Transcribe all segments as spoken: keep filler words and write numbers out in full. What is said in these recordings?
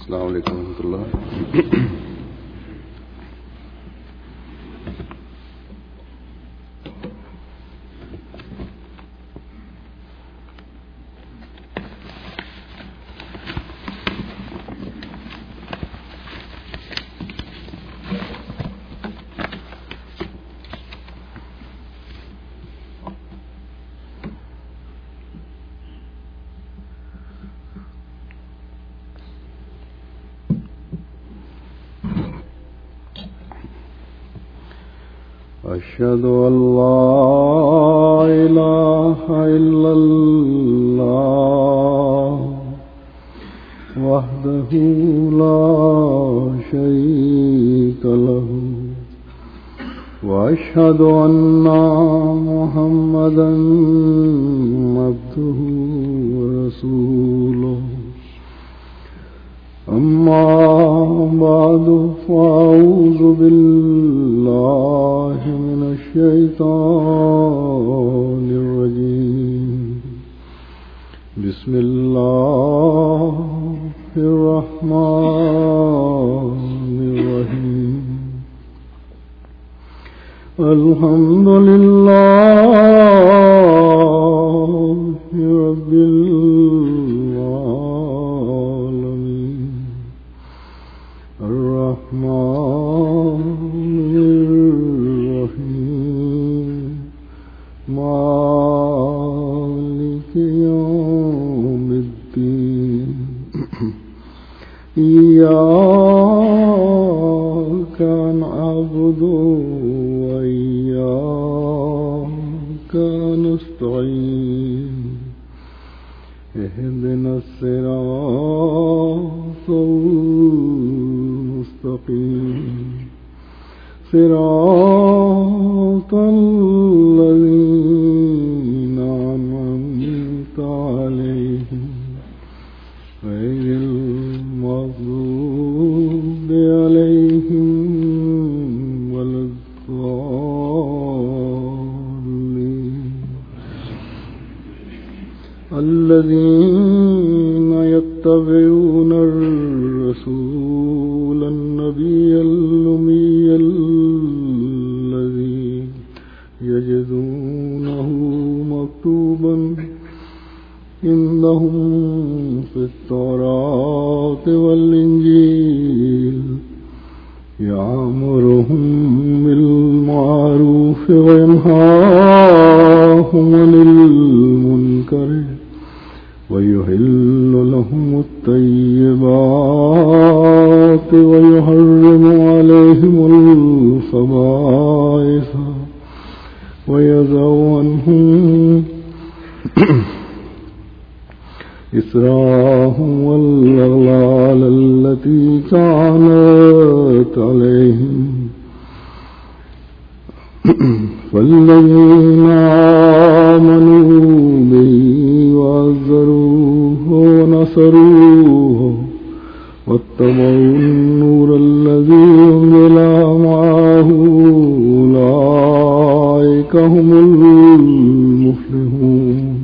السلام علیکم ورحمۃ اللہ. أشهد أن لا إله إلا الله وحده لا شريك له وأشهد أن محمدا عبده ورسوله. أما بعد فأعوذ بالله من الشيطان الرجيم. بسم الله الرحمن الرحيم. الحمد لله رب العالمين الرحمن الرحيم مالك يوم الدين. إياك نعبد وإياك نستعين. اهدنا الصراط المستقيم صراط الذين أنعمت عليهم غير المغضوب عليهم ولا الضالين. الذين يتبعون الرسول النبي الأمي الذي يجدونه مكتوبا عندهم في التوراة والإنجيل يأمرهم بالمعروف وينهاهم عن المنكر ويحل لهم الطيبات ويحرم عليهم الخبائث ويضع عنهم إصرارهم والأغلال التي كانت عليهم. فالذين آمنوا به وعزروه ونصروه واتبعوا النور الذي أنزل معه أولئك هم المفلحون.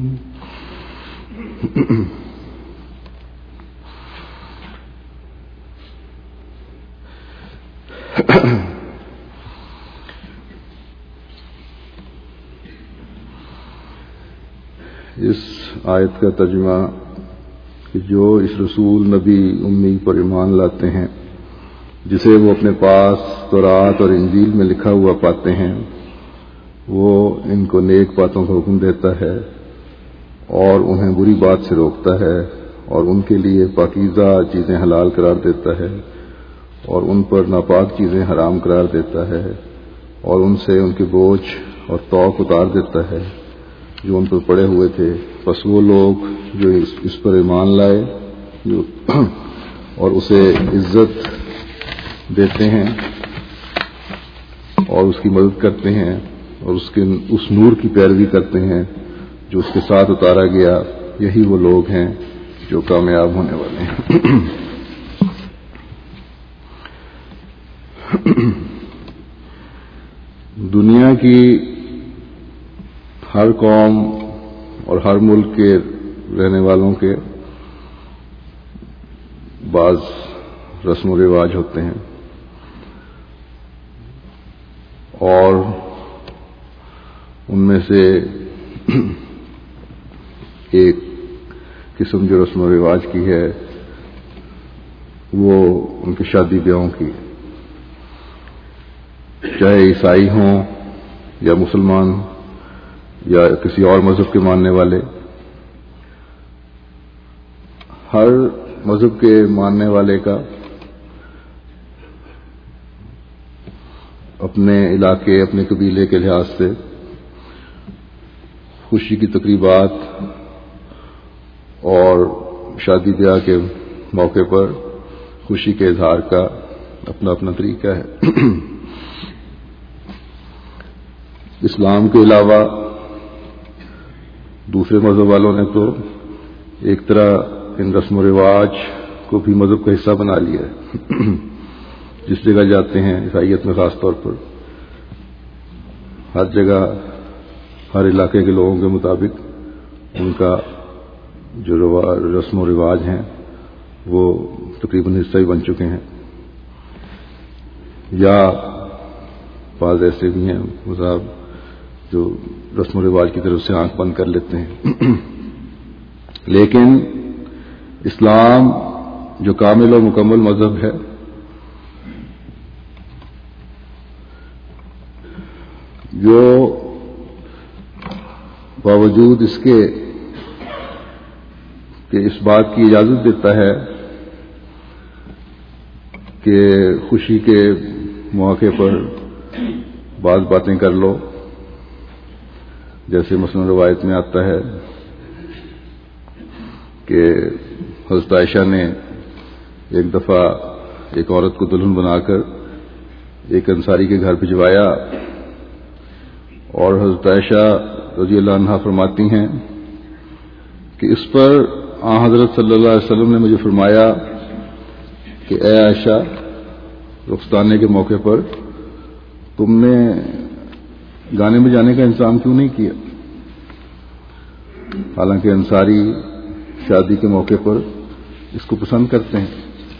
اس آیت کا ترجمہ کہ جو اس رسول نبی امی پر ایمان لاتے ہیں جسے وہ اپنے پاس تورات اور انجیل میں لکھا ہوا پاتے ہیں، وہ ان کو نیک باتوں کا حکم دیتا ہے اور انہیں بری بات سے روکتا ہے اور ان کے لیے پاکیزہ چیزیں حلال قرار دیتا ہے اور ان پر ناپاک چیزیں حرام قرار دیتا ہے اور ان سے ان کے بوجھ اور توق اتار دیتا ہے جو ان پر پڑے ہوئے تھے. پس وہ لوگ جو اس, اس پر ایمان لائے جو اور اسے عزت دیتے ہیں اور اس کی مدد کرتے ہیں اور اس کے اس نور کی پیروی کرتے ہیں جو اس کے ساتھ اتارا گیا، یہی وہ لوگ ہیں جو کامیاب ہونے والے ہیں. دنیا کی ہر قوم اور ہر ملک کے رہنے والوں کے بعض رسم و رواج ہوتے ہیں، اور ان میں سے ایک قسم جو رسم و رواج کی ہے وہ ان کے شادی بیاہوں کی، چاہے عیسائی ہوں یا مسلمان یا کسی اور مذہب کے ماننے والے. ہر مذہب کے ماننے والے کا اپنے علاقے اپنے قبیلے کے لحاظ سے خوشی کی تقریبات اور شادی بیاہ کے موقع پر خوشی کے اظہار کا اپنا اپنا طریقہ ہے. اسلام کے علاوہ دوسرے مذہب والوں نے تو ایک طرح ان رسم و رواج کو بھی مذہب کا حصہ بنا لیا ہے. جس جگہ جاتے ہیں عیسائیت میں خاص طور پر ہر جگہ ہر علاقے کے لوگوں کے مطابق ان کا جو رسم و رواج ہیں وہ تقریباً حصہ ہی بن چکے ہیں. یا بعض ایسے بھی ہیں مذہب جو رسم و رواج کی طرف سے آنکھ بند کر لیتے ہیں. لیکن اسلام جو کامل اور مکمل مذہب ہے جو باوجود اس کے کہ اس بات کی اجازت دیتا ہے کہ خوشی کے موقع پر بعض باتیں کر لو، جیسے مثلا روایت میں آتا ہے کہ حضرت عائشہ نے ایک دفعہ ایک عورت کو دلہن بنا کر ایک انصاری کے گھر بھجوایا، اور حضرت عائشہ رضی اللہ عنہا فرماتی ہیں کہ اس پر آن حضرت صلی اللہ علیہ وسلم نے مجھے فرمایا کہ اے عائشہ، رخصتانے کے موقع پر تم نے گانے میں جانے کا انتظام کیوں نہیں کیا؟ حالانکہ انصاری شادی کے موقع پر اس کو پسند کرتے ہیں.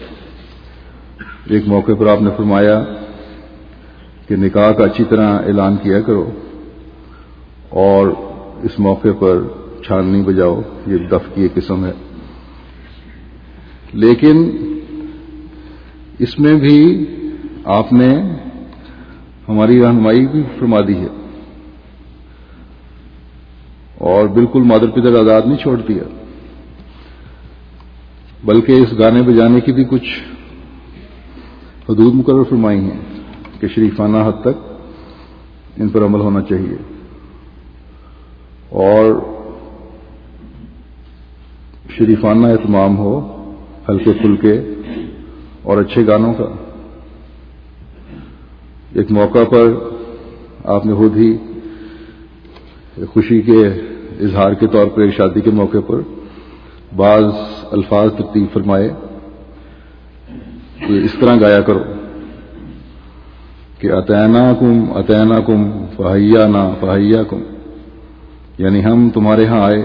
ایک موقع پر آپ نے فرمایا کہ نکاح کا اچھی طرح اعلان کیا کرو اور اس موقع پر چھاننی بجاؤ، یہ دف کی ایک قسم ہے. لیکن اس میں بھی آپ نے ہماری رہنمائی بھی فرما دی ہے اور بالکل مادر پدر آزاد نہیں چھوڑ دیا، بلکہ اس گانے بجانے کی بھی کچھ حدود مقرر فرمائی ہیں کہ شریفانہ حد تک ان پر عمل ہونا چاہیے، اور شریفانہ اہتمام ہو ہلکے پھلکے اور اچھے گانوں کا. ایک موقع پر آپ نے خود ہی خوشی کے اظہار کے طور پر ایک شادی کے موقع پر بعض الفاظ ترتیب فرمائے کہ اس طرح گایا کرو کہ اتیناکم اتیناکم فحیانا فحیاکم، یعنی ہم تمہارے ہاں آئے،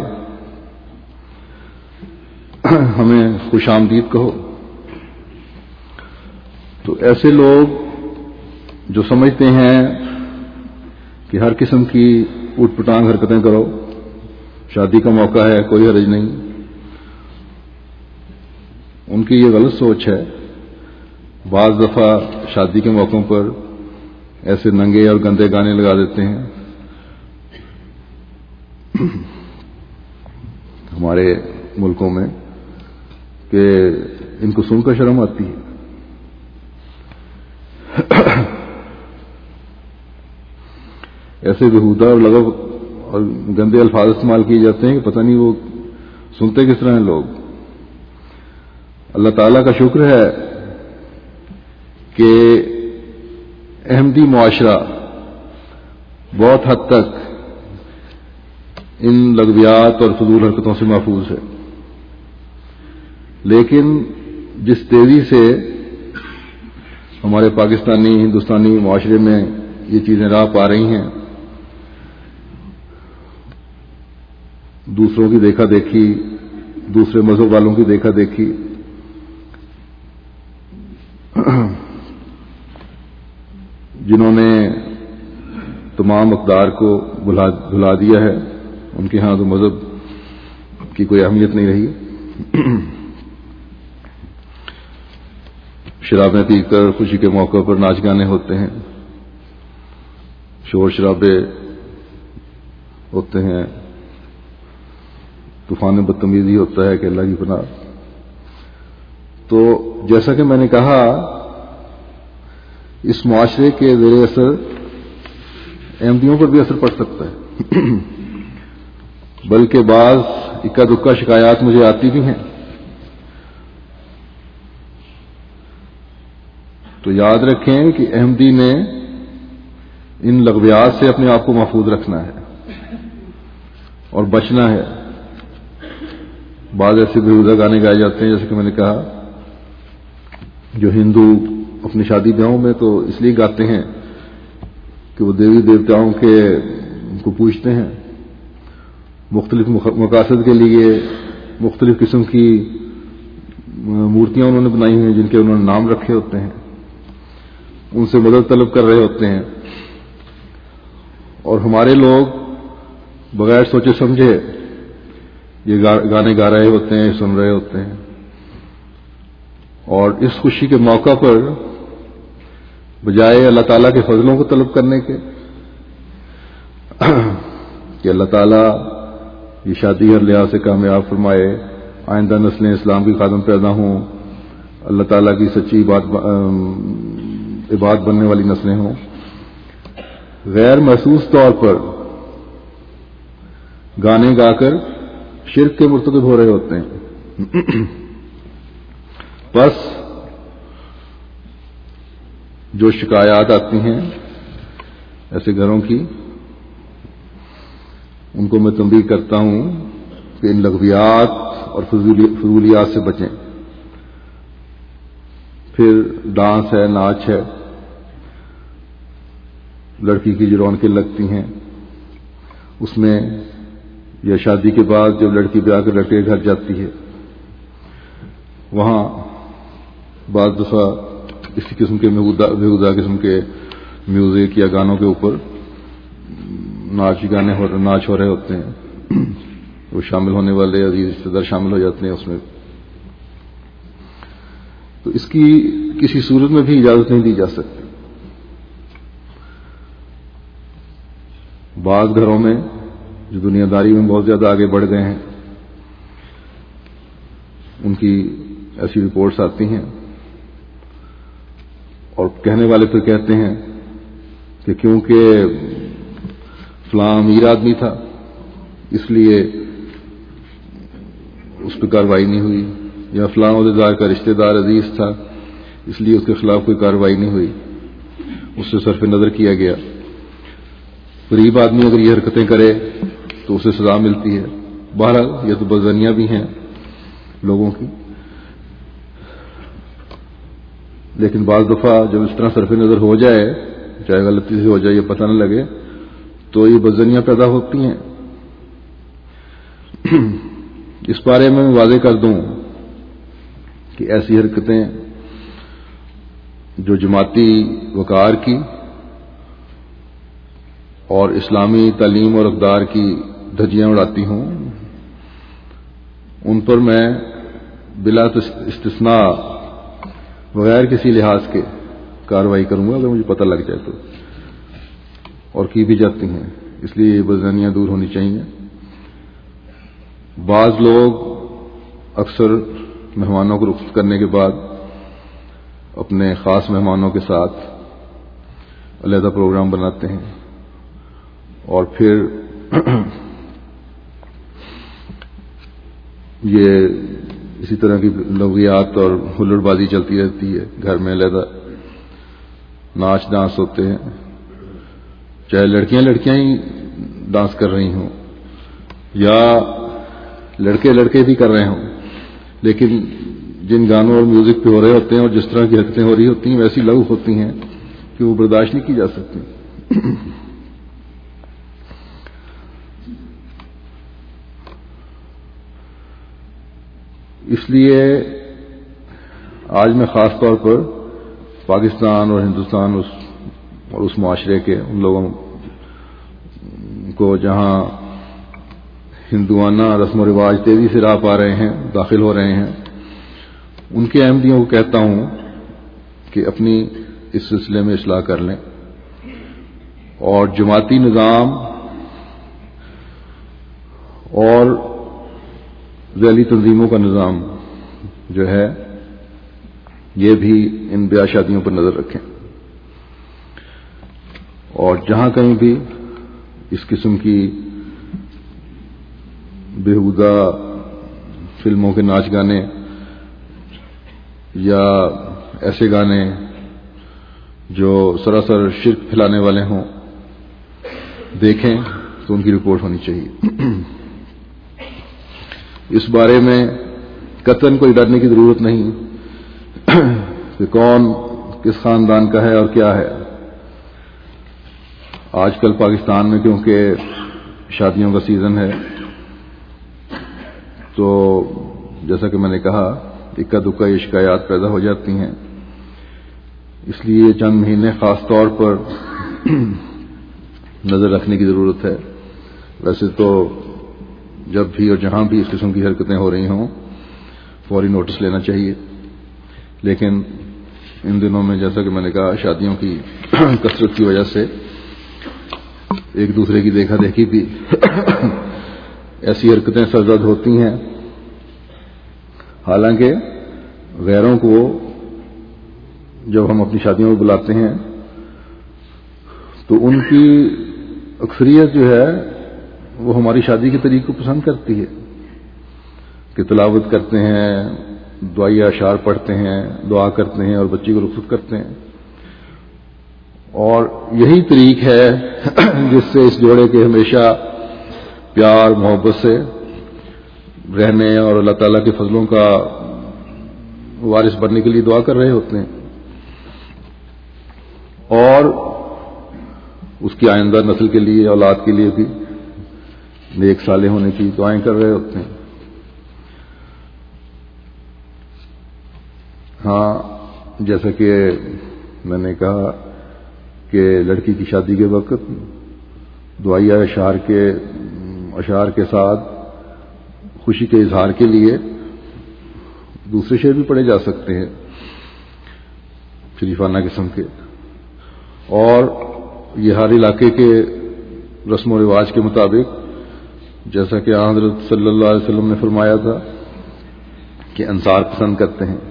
ہمیں خوش آمدید کہو. تو ایسے لوگ جو سمجھتے ہیں کہ ہر قسم کی اوٹ پٹانگ حرکتیں کرو، شادی کا موقع ہے کوئی حرج نہیں، ان کی یہ غلط سوچ ہے. بعض دفعہ شادی کے موقعوں پر ایسے ننگے اور گندے گانے لگا دیتے ہیں. ہمارے ملکوں میں کہ ان کو سن کر شرم آتی ہے. ایسے بےہودہ اور لغو اور گندے الفاظ استعمال کیے جاتے ہیں کہ پتہ نہیں وہ سنتے کس طرح ہیں لوگ. اللہ تعالیٰ کا شکر ہے کہ احمدی معاشرہ بہت حد تک ان لغویات اور فضول حرکتوں سے محفوظ ہے، لیکن جس تیزی سے ہمارے پاکستانی ہندوستانی معاشرے میں یہ چیزیں راہ پا رہی ہیں، دوسروں کی دیکھا دیکھی، دوسرے مذہب والوں کی دیکھا دیکھی، جنہوں نے تمام اقدار کو بھلا بھلا دیا ہے، ان کے ہاں تو مذہب کی کوئی اہمیت نہیں رہی۔ شرابیں پی کر خوشی کے موقع پر ناچ گانے ہوتے ہیں، شور شرابے ہوتے ہیں، طوفان بدتمیزی ہوتا ہے کہ اللہ کی پناہ۔ تو جیسا کہ میں نے کہا، اس معاشرے کے زیر اثر احمدیوں پر بھی اثر پڑ سکتا ہے، بلکہ بعض اکا دکا شکایات مجھے آتی بھی ہیں۔ تو یاد رکھیں کہ احمدی نے ان لغویات سے اپنے آپ کو محفوظ رکھنا ہے اور بچنا ہے۔ بعض ایسے بیہودہ گانے گائے جاتے ہیں، جیسے کہ میں نے کہا، جو ہندو اپنی شادی بیاہوں میں تو اس لیے گاتے ہیں کہ وہ دیوی دیوتاؤں کے کو پوجتے ہیں، مختلف مقاصد کے لیے مختلف قسم کی مورتیاں انہوں نے بنائی ہوئی ہیں جن کے انہوں نے نام رکھے ہوتے ہیں، ان سے مدد طلب کر رہے ہوتے ہیں، اور ہمارے لوگ بغیر سوچے سمجھے یہ گانے گا رہے ہوتے ہیں، سن رہے ہوتے ہیں، اور اس خوشی کے موقع پر بجائے اللہ تعالیٰ کے فضلوں کو طلب کرنے کے کہ اللہ تعالیٰ یہ شادی ہر لحاظ سے کامیاب فرمائے، آئندہ نسلیں اسلام کی خادم پیدا ہوں، اللہ تعالیٰ کی سچی بات عباد بننے والی نسلیں ہوں، غیر محسوس طور پر گانے گا کر شرک کے مرتکب ہو رہے ہوتے ہیں۔ بس جو شکایات آتی ہیں ایسے گھروں کی، ان کو میں تنبیہ کرتا ہوں کہ ان لغویات اور فضولیات سے بچیں۔ پھر ڈانس ہے، ناچ ہے، لڑکی کی جو رونقیں لگتی ہیں اس میں، یا شادی کے بعد جب لڑکی بیاہ کر لڑکے کے گھر جاتی ہے، وہاں بعض دفعہ اسی قسم کے بےہودہ قسم کے میوزک یا گانوں کے اوپر ناچ گانے ہو ناچ ہو رہے ہوتے ہیں، وہ شامل ہونے والے عزیز رشتے دار شامل ہو جاتے ہیں اس میں۔ تو اس کی کسی صورت میں بھی اجازت نہیں دی جا سکتی۔ بعض گھروں میں جو دنیا داری میں بہت زیادہ آگے بڑھ گئے ہیں، ان کی ایسی رپورٹس آتی ہیں، اور کہنے والے پھر کہتے ہیں کہ کیونکہ فلاں امیر آدمی تھا اس لیے اس پہ کارروائی نہیں ہوئی، یا فلاں عہدیدار کا رشتہ دار عزیز تھا اس لیے اس کے خلاف کوئی کارروائی نہیں ہوئی، اس سے صرف نظر کیا گیا۔ غریب آدمی اگر یہ حرکتیں کرے تو اسے سزا ملتی ہے۔ بہرحال یہ تو بدظنیاں بھی ہیں لوگوں کی، لیکن بعض دفعہ جب اس طرح صرف نظر ہو جائے، چاہے غلطی سے ہو جائے، یہ پتہ نہ لگے، تو یہ بدظنیاں پیدا ہوتی ہیں۔ اس بارے میں میں واضح کر دوں کہ ایسی حرکتیں جو جماعتی وقار کی اور اسلامی تعلیم اور اقدار کی دھجیاں اڑاتی ہوں، ان پر میں بلا استثناء بغیر کسی لحاظ کے کارروائی کروں گا اگر مجھے پتہ لگ جائے تو، اور کی بھی جاتی ہیں، اس لیے یہ بدظنیاں دور ہونی چاہیے۔ بعض لوگ اکثر مہمانوں کو رخصت کرنے کے بعد اپنے خاص مہمانوں کے ساتھ علیحدہ پروگرام بناتے ہیں، اور پھر یہ اسی طرح کی لغویات اور ہلڑ بازی چلتی رہتی ہے۔ گھر میں علیحدہ ناچ ڈانس ہوتے ہیں، چاہے لڑکیاں لڑکیاں ہی ڈانس کر رہی ہوں یا لڑکے لڑکے بھی کر رہے ہوں، لیکن جن گانوں اور میوزک پہ ہو رہے ہوتے ہیں اور جس طرح کی حرکتیں ہو رہی ہوتی ہیں ویسی لغو ہوتی ہیں کہ وہ برداشت نہیں کی جا سکتی۔ اس لیے آج میں خاص طور پر پاکستان اور ہندوستان اس اور اس معاشرے کے ان لوگوں کو جہاں ہندوانہ رسم و رواج تیزی سے راہ پا رہے ہیں، داخل ہو رہے ہیں، ان کے احمدیوں کو کہتا ہوں کہ اپنی اس سلسلے میں اصلاح کر لیں، اور جماعتی نظام اور ذیلی تنظیموں کا نظام جو ہے یہ بھی ان بیاہ شادیوں پر نظر رکھیں، اور جہاں کہیں بھی اس قسم کی بےہودہ فلموں کے ناچ گانے یا ایسے گانے جو سراسر شرک پھیلانے والے ہوں دیکھیں تو ان کی رپورٹ ہونی چاہیے۔ اس بارے میں قطعاً کوئی ڈرنے کی ضرورت نہیں کہ کون کس خاندان کا ہے اور کیا ہے۔ آج کل پاکستان میں کیونکہ شادیوں کا سیزن ہے تو جیسا کہ میں نے کہا اکا دکا یہ شکایات پیدا ہو جاتی ہیں، اس لیے چند مہینے خاص طور پر نظر رکھنے کی ضرورت ہے۔ ویسے تو جب بھی اور جہاں بھی اس قسم کی حرکتیں ہو رہی ہوں فوری نوٹس لینا چاہیے، لیکن ان دنوں میں جیسا کہ میں نے کہا شادیوں کی کثرت کی وجہ سے ایک دوسرے کی دیکھا دیکھی بھی ایسی حرکتیں سرزد ہوتی ہیں، حالانکہ غیروں کو جب ہم اپنی شادیوں میں بلاتے ہیں تو ان کی اکثریت جو ہے وہ ہماری شادی کے طریق کو پسند کرتی ہے کہ تلاوت کرتے ہیں، دعائی اشعار پڑھتے ہیں، دعا کرتے ہیں اور بچی کو رخصت کرتے ہیں، اور یہی طریق ہے جس سے اس جوڑے کے ہمیشہ پیار محبت سے رہنے اور اللہ تعالیٰ کے فضلوں کا وارث بننے کے لیے دعا کر رہے ہوتے ہیں، اور اس کی آئندہ نسل کے لیے اولاد کے لیے بھی نیک صالح ہونے کی دعائیں کر رہے ہوتے ہیں۔ ہاں جیسا کہ میں نے کہا کہ لڑکی کی شادی کے وقت دعائیہ اشعار کے اشعار کے ساتھ خوشی کے اظہار کے لیے دوسرے شعر بھی پڑھے جا سکتے ہیں شریفانہ قسم کے، اور یہ ہر علاقے کے رسم و رواج کے مطابق جیسا کہ حضرت صلی اللہ علیہ وسلم نے فرمایا تھا کہ انصار پسند کرتے ہیں،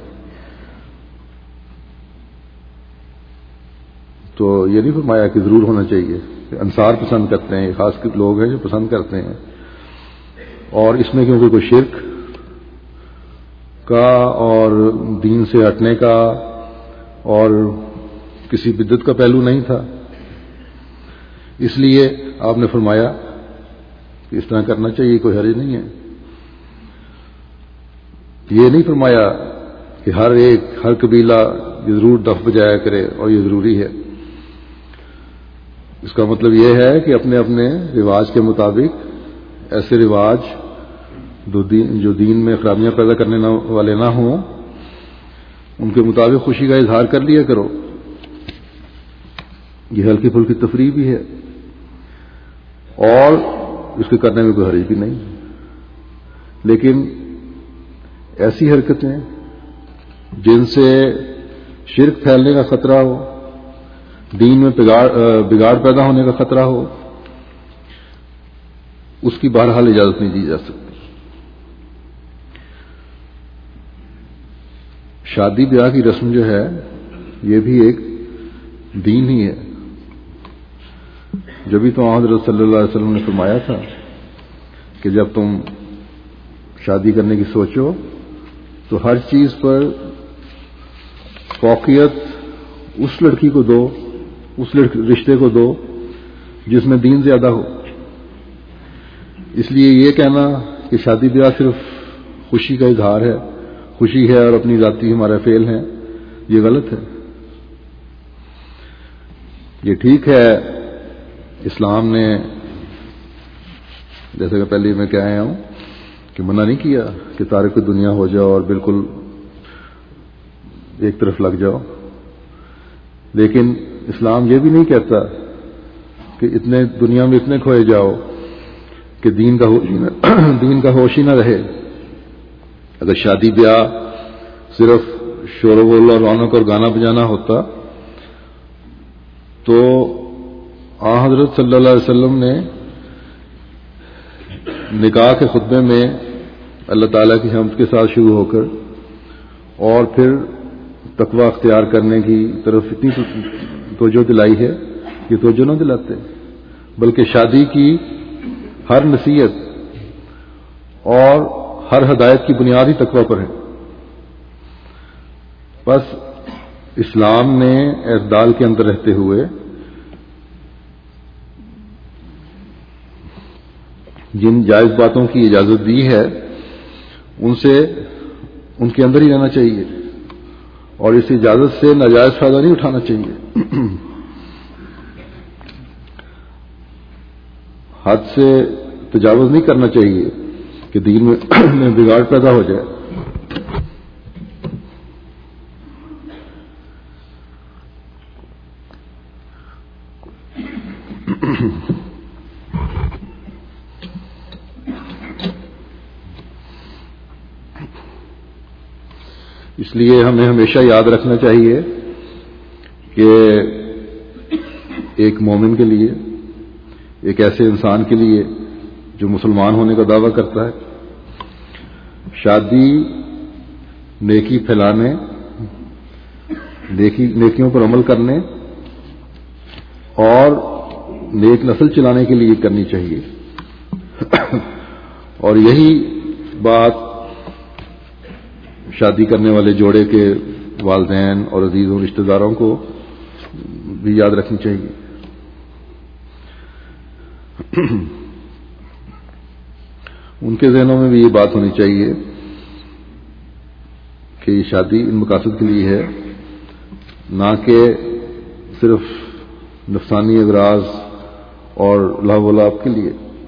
تو یہ نہیں فرمایا کہ ضرور ہونا چاہیے کہ انصار پسند کرتے ہیں، خاص لوگ ہیں جو پسند کرتے ہیں، اور اس میں کیونکہ کوئی شرک کا اور دین سے ہٹنے کا اور کسی بدعت کا پہلو نہیں تھا، اس لیے آپ نے فرمایا کہ اس طرح کرنا چاہیے، کوئی حرج نہیں ہے۔ یہ نہیں فرمایا کہ ہر ایک ہر قبیلہ یہ ضرور دف بجایا کرے اور یہ ضروری ہے، اس کا مطلب یہ ہے کہ اپنے اپنے رواج کے مطابق ایسے رواج جو دین میں خرابیاں پیدا کرنے والے نہ ہوں ان کے مطابق خوشی کا اظہار کر لیا کرو، یہ ہلکی پھلکی تفریح بھی ہے اور اس کے کرنے میں کوئی حرج بھی نہیں، لیکن ایسی حرکتیں جن سے شرک پھیلنے کا خطرہ ہو، دین میں بگاڑ بگاڑ پیدا ہونے کا خطرہ ہو، اس کی بہرحال اجازت نہیں دی جا سکتی۔ شادی بیاہ کی رسم جو ہے یہ بھی ایک دین ہی ہے، جبھی تو حضرت صلی اللہ علیہ وسلم نے فرمایا تھا کہ جب تم شادی کرنے کی سوچو تو ہر چیز پر فوقیت اس لڑکی کو دو، اس رشتے کو دو جس میں دین زیادہ ہو۔ اس لیے یہ کہنا کہ شادی بیاہ صرف خوشی کا اظہار ہے، خوشی ہے اور اپنی ذاتی ہمارا فعل ہے، یہ غلط ہے۔ یہ ٹھیک ہے اسلام نے جیسے کہ پہلے میں کہہ آیا ہوں کہ منع نہیں کیا کہ تارک دنیا ہو جاؤ اور بالکل ایک طرف لگ جاؤ، لیکن اسلام یہ بھی نہیں کہتا کہ اتنے دنیا میں اتنے کھوئے جاؤ کہ دین کا ہوش دین کا ہوش ہی نہ رہے. اگر شادی بیاہ صرف شور و غل اور رونق اور گانا بجانا ہوتا تو آن حضرت صلی اللہ علیہ وسلم نے نکاح کے خطبے میں اللہ تعالیٰ کی حمد کے ساتھ شروع ہو کر اور پھر تقوی اختیار کرنے کی طرف اتنی توجہ دلائی ہے کہ توجہ نہ دلاتے، بلکہ شادی کی ہر نصیحت اور ہر ہدایت کی بنیاد ہی تقوی پر ہے. بس اسلام نے اعتدال کے اندر رہتے ہوئے جن جائز باتوں کی اجازت دی ہے ان سے ان کے اندر ہی رہنا چاہیے اور اس اجازت سے ناجائز فائدہ نہیں اٹھانا چاہیے. حد سے تجاوز نہیں کرنا چاہیے کہ دین میں بگاڑ پیدا ہو جائے. اس لیے ہمیں ہمیشہ یاد رکھنا چاہیے کہ ایک مومن کے لیے، ایک ایسے انسان کے لیے جو مسلمان ہونے کا دعویٰ کرتا ہے، شادی نیکی پھیلانے، نیکی نیکیوں پر عمل کرنے اور نیک نسل چلانے کے لیے کرنی چاہیے. اور یہی بات شادی کرنے والے جوڑے کے والدین اور عزیزوں رشتہ داروں کو بھی یاد رکھنی چاہیے. ان کے ذہنوں میں بھی یہ بات ہونی چاہیے کہ یہ شادی ان مقاصد کے لیے ہے، نہ کہ صرف نفسانی اغراض اور لہو و لعب کے لیے.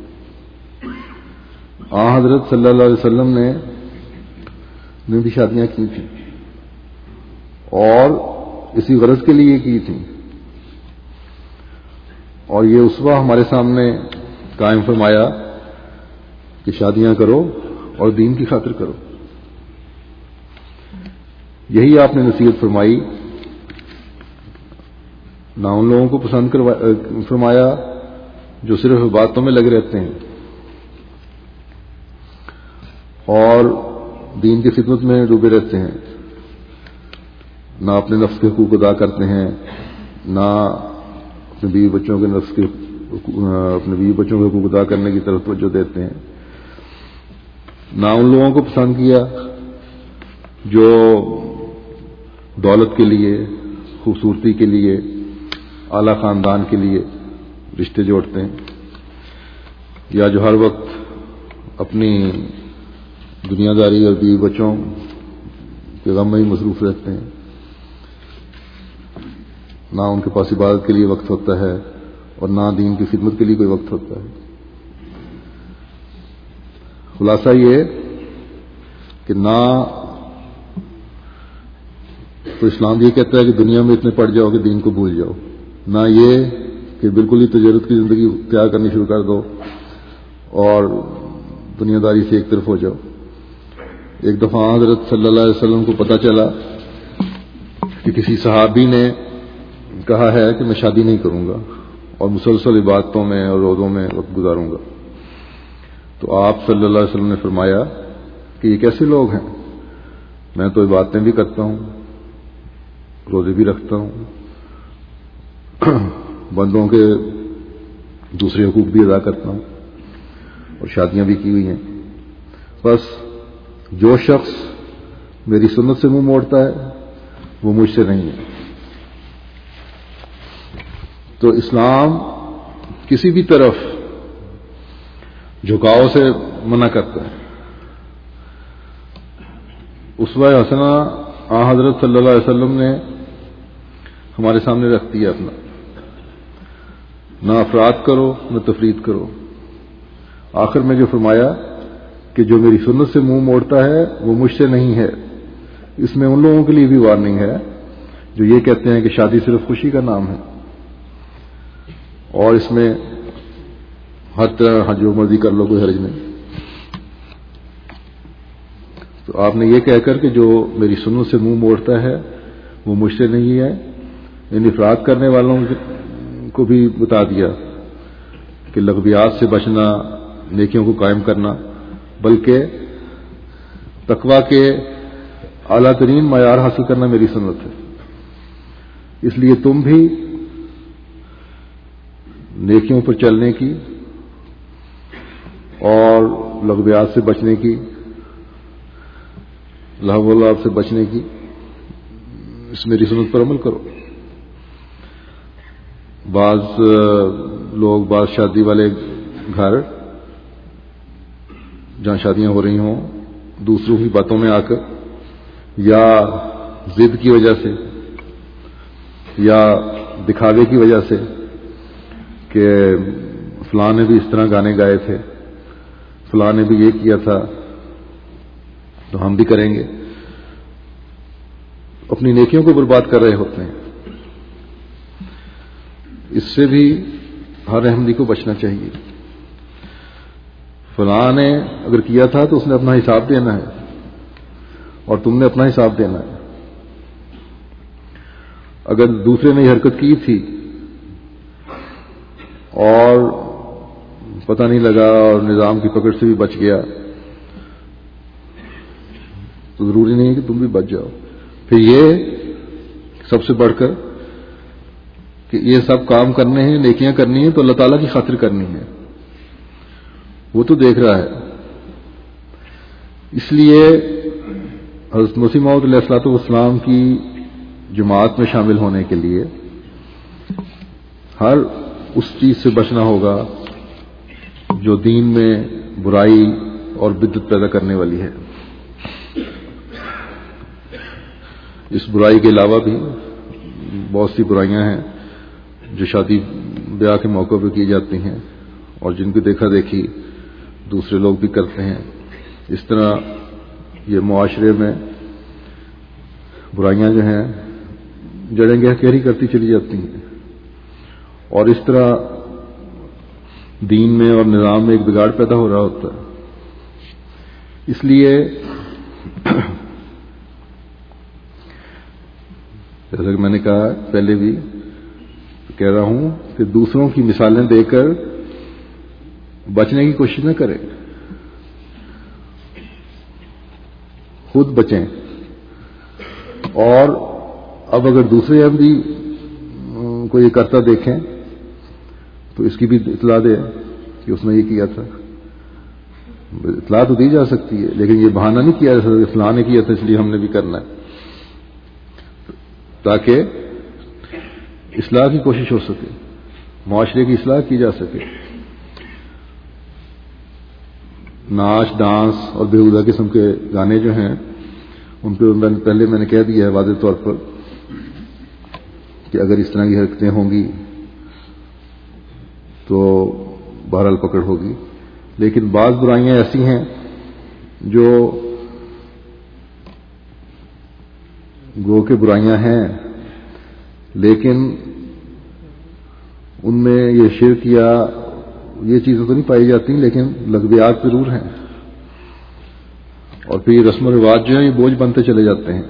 آن حضرت صلی اللہ علیہ وسلم نے نے بھی شادیاں کی تھیں اور اسی غرض کے لیے کی تھیں، اور یہ اسوہ ہمارے سامنے قائم فرمایا کہ شادیاں کرو اور دین کی خاطر کرو. یہی آپ نے نصیحت فرمائی، نہ ان لوگوں کو پسند فرمایا جو صرف باتوں میں لگے رہتے ہیں اور دین کی خدمت میں ڈوبے رہتے ہیں، نہ اپنے نفس کے حقوق ادا کرتے ہیں، نہ اپنے بیوی بچوں کے نفس کے اپنے بیوی بچوں کے حقوق ادا کرنے کی طرف توجہ دیتے ہیں. نہ ان لوگوں کو پسند کیا جو دولت کے لیے، خوبصورتی کے لیے، اعلیٰ خاندان کے لیے رشتے جوڑتے ہیں، یا جو ہر وقت اپنی دنیا داری اور بیوی بچوں کے غم میں ہی مصروف رہتے ہیں. نہ ان کے پاس عبادت کے لیے وقت ہوتا ہے اور نہ دین کی خدمت کے لیے کوئی وقت ہوتا ہے. خلاصہ یہ کہ نہ تو اسلام یہ کہتا ہے کہ دنیا میں اتنے پڑ جاؤ کہ دین کو بھول جاؤ، نہ یہ کہ بالکل ہی تجارت کی زندگی اختیار کرنی شروع کر دو اور دنیا داری سے ایک طرف ہو جاؤ. ایک دفعہ حضرت صلی اللہ علیہ وسلم کو پتہ چلا کہ کسی صحابی نے کہا ہے کہ میں شادی نہیں کروں گا اور مسلسل عبادتوں میں اور روزوں میں وقت گزاروں گا. تو آپ صلی اللہ علیہ وسلم نے فرمایا کہ یہ کیسے لوگ ہیں؟ میں تو عبادتیں بھی کرتا ہوں، روزے بھی رکھتا ہوں، بندوں کے دوسرے حقوق بھی ادا کرتا ہوں اور شادیاں بھی کی ہوئی ہیں. بس جو شخص میری سنت سے منہ موڑتا ہے وہ مجھ سے نہیں ہے. تو اسلام کسی بھی طرف جھکاؤ سے منع کرتا ہے. اسوہ حسنہ آن حضرت صلی اللہ علیہ وسلم نے ہمارے سامنے رکھ دیا اپنا، نہ افراد کرو نہ تفرید کرو. آخر میں جو فرمایا کہ جو میری سنت سے منہ موڑتا ہے وہ مجھ سے نہیں ہے. اس میں ان لوگوں کے لیے بھی وارننگ ہے جو یہ کہتے ہیں کہ شادی صرف خوشی کا نام ہے اور اس میں ہر طرح جو مرضی کر لو کوئی حرج نہیں. تو آپ نے یہ کہہ کر کہ جو میری سنت سے منہ موڑتا ہے وہ مجھ سے نہیں ہے، ان افراد کرنے والوں کو بھی بتا دیا کہ لغویات سے بچنا، نیکیوں کو قائم کرنا، بلکہ تقویٰ کے اعلیٰ ترین معیار حاصل کرنا میری سنت ہے. اس لیے تم بھی نیکیوں پر چلنے کی اور لغویات سے بچنے کی، لہو و لعب سے بچنے کی اس میری سنت پر عمل کرو. بعض لوگ بعض شادی والے گھر جہاں شادیاں ہو رہی ہوں دوسروں کی باتوں میں آ کر یا ضد کی وجہ سے یا دکھاوے کی وجہ سے کہ فلاں نے بھی اس طرح گانے گائے تھے، فلاں نے بھی یہ کیا تھا تو ہم بھی کریں گے، اپنی نیکیوں کو برباد کر رہے ہوتے ہیں. اس سے بھی ہر احمدی کو بچنا چاہیے. فلاں نے اگر کیا تھا تو اس نے اپنا حساب دینا ہے اور تم نے اپنا حساب دینا ہے. اگر دوسرے نے یہ حرکت کی تھی اور پتہ نہیں لگا اور نظام کی پکڑ سے بھی بچ گیا تو ضروری نہیں ہے کہ تم بھی بچ جاؤ. پھر یہ سب سے بڑھ کر کہ یہ سب کام کرنے ہیں، نیکیاں کرنی ہیں تو اللہ تعالیٰ کی خاطر کرنی ہے، وہ تو دیکھ رہا ہے. اس لیے حضرت مسیح موعود علیہ الصلوۃ والسلام کی جماعت میں شامل ہونے کے لیے ہر اس چیز سے بچنا ہوگا جو دین میں برائی اور بدعت پیدا کرنے والی ہے. اس برائی کے علاوہ بھی بہت سی برائیاں ہیں جو شادی بیاہ کے موقع پہ کی جاتی ہیں اور جن کی دیکھا دیکھی دوسرے لوگ بھی کرتے ہیں. اس طرح یہ معاشرے میں برائیاں جو ہیں جڑیں گہری کرتی چلی جاتی ہیں اور اس طرح دین میں اور نظام میں ایک بگاڑ پیدا ہو رہا ہوتا ہے. اس لیے جیسا کہ میں نے کہا پہلے بھی کہہ رہا ہوں کہ دوسروں کی مثالیں دے کر بچنے کی کوشش نہ کریں، خود بچیں. اور اب اگر دوسرے ہم بھی کو یہ کرتا دیکھیں تو اس کی بھی اطلاع دیں کہ اس نے یہ کیا تھا. اطلاع تو دی جا سکتی ہے لیکن یہ بہانہ نہیں کیا جا سکتا فلاں نے کیا تھا اس لیے ہم نے بھی کرنا ہے، تاکہ اصلاح کی کوشش ہو سکے، معاشرے کی اصلاح کی جا سکے. ناچ ڈانس اور بےہودہ قسم کے گانے جو ہیں ان پہ پہلے میں نے کہہ دیا ہے واضح طور پر کہ اگر اس طرح کی حرکتیں ہوں گی تو بہرحال پکڑ ہوگی. لیکن بعض برائیاں ایسی ہیں جو گو کے برائیاں ہیں لیکن ان میں یہ شرک یا یہ چیزیں تو نہیں پائی جاتی لیکن لغویات ضرور ہیں اور پھر یہ رسم و رواج جو ہیں یہ بوجھ بنتے چلے جاتے ہیں.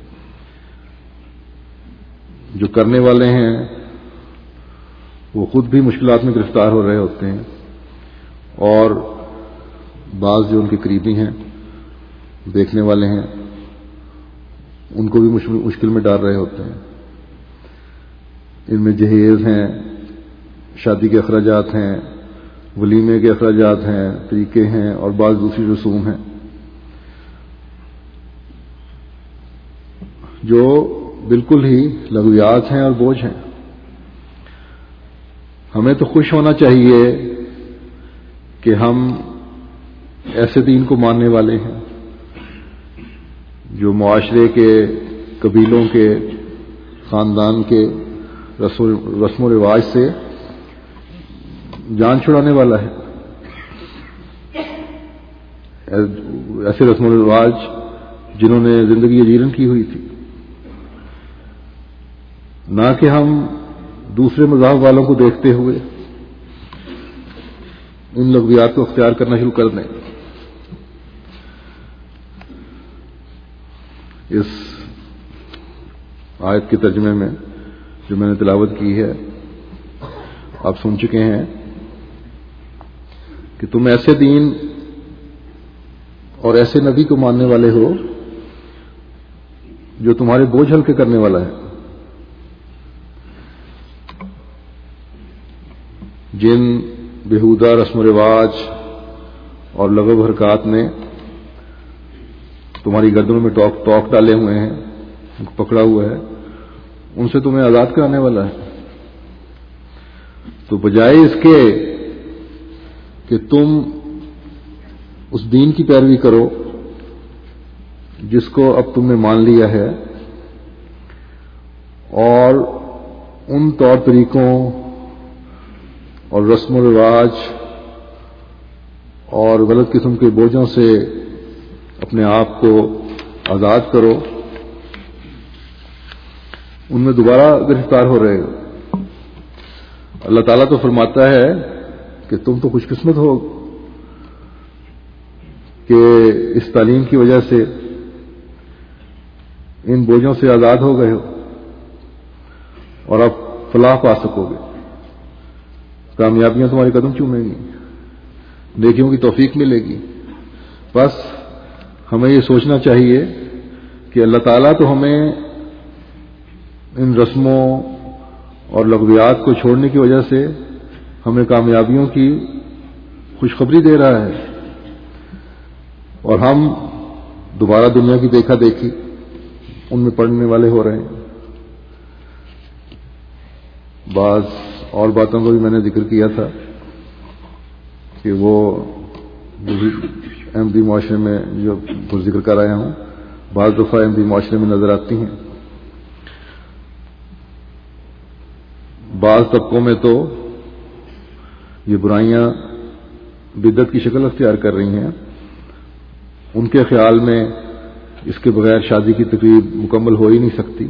جو کرنے والے ہیں وہ خود بھی مشکلات میں گرفتار ہو رہے ہوتے ہیں اور بعض جو ان کے قریبی ہیں دیکھنے والے ہیں ان کو بھی مشکل میں ڈال رہے ہوتے ہیں. ان میں جہیز ہیں، شادی کے اخراجات ہیں، ولیمے کے اخراجات ہیں، طریقے ہیں اور بعض دوسری رسوم ہیں جو بالکل ہی لغویات ہیں اور بوجھ ہیں. ہمیں تو خوش ہونا چاہیے کہ ہم ایسے دین کو ماننے والے ہیں جو معاشرے کے، قبیلوں کے، خاندان کے رسم و رواج سے جان چھڑانے والا ہے. ایسے رسم و رواج جنہوں نے زندگی اجیرن کی ہوئی تھی نہ کہ ہم دوسرے مذاہب والوں کو دیکھتے ہوئے ان لغویات کو اختیار کرنا شروع کر دیں. اس آیت کے ترجمے میں جو میں نے تلاوت کی ہے آپ سن چکے ہیں کہ تم ایسے دین اور ایسے نبی کو ماننے والے ہو جو تمہارے بوجھ ہلکے کرنے والا ہے. جن بےہودہ رسم و رواج اور لغو حرکات نے تمہاری گردنوں میں ٹوک ٹوک ڈالے ہوئے ہیں، ان کو پکڑا ہوا ہے، ان سے تمہیں آزاد کرانے والا ہے. تو بجائے اس کے کہ تم اس دین کی پیروی کرو جس کو اب تم نے مان لیا ہے اور ان طور طریقوں اور رسم و رواج اور غلط قسم کے بوجھوں سے اپنے آپ کو آزاد کرو، ان میں دوبارہ گرفتار ہو رہے ہو. اللہ تعالیٰ تو فرماتا ہے کہ تم تو خوش قسمت ہو کہ اس تعلیم کی وجہ سے ان بوجھوں سے آزاد ہو گئے ہو اور اب فلاح پا سکو گے، کامیابیاں تمہارے قدم چومیں گی، نیکیوں کی توفیق ملے گی. بس ہمیں یہ سوچنا چاہیے کہ اللہ تعالیٰ تو ہمیں ان رسموں اور لغویات کو چھوڑنے کی وجہ سے ہمیں کامیابیوں کی خوشخبری دے رہا ہے، اور ہم دوبارہ دنیا کی دیکھا دیکھی ان میں پڑھنے والے ہو رہے ہیں. بعض اور باتوں کو بھی میں نے ذکر کیا تھا کہ وہ احمدی معاشرے میں جو کچھ ذکر کر آیا ہوں بعض دفعہ احمدی معاشرے میں نظر آتی ہیں. بعض طبقوں میں تو یہ برائیاں بدعت کی شکل اختیار کر رہی ہیں. ان کے خیال میں اس کے بغیر شادی کی تقریب مکمل ہو ہی نہیں سکتی.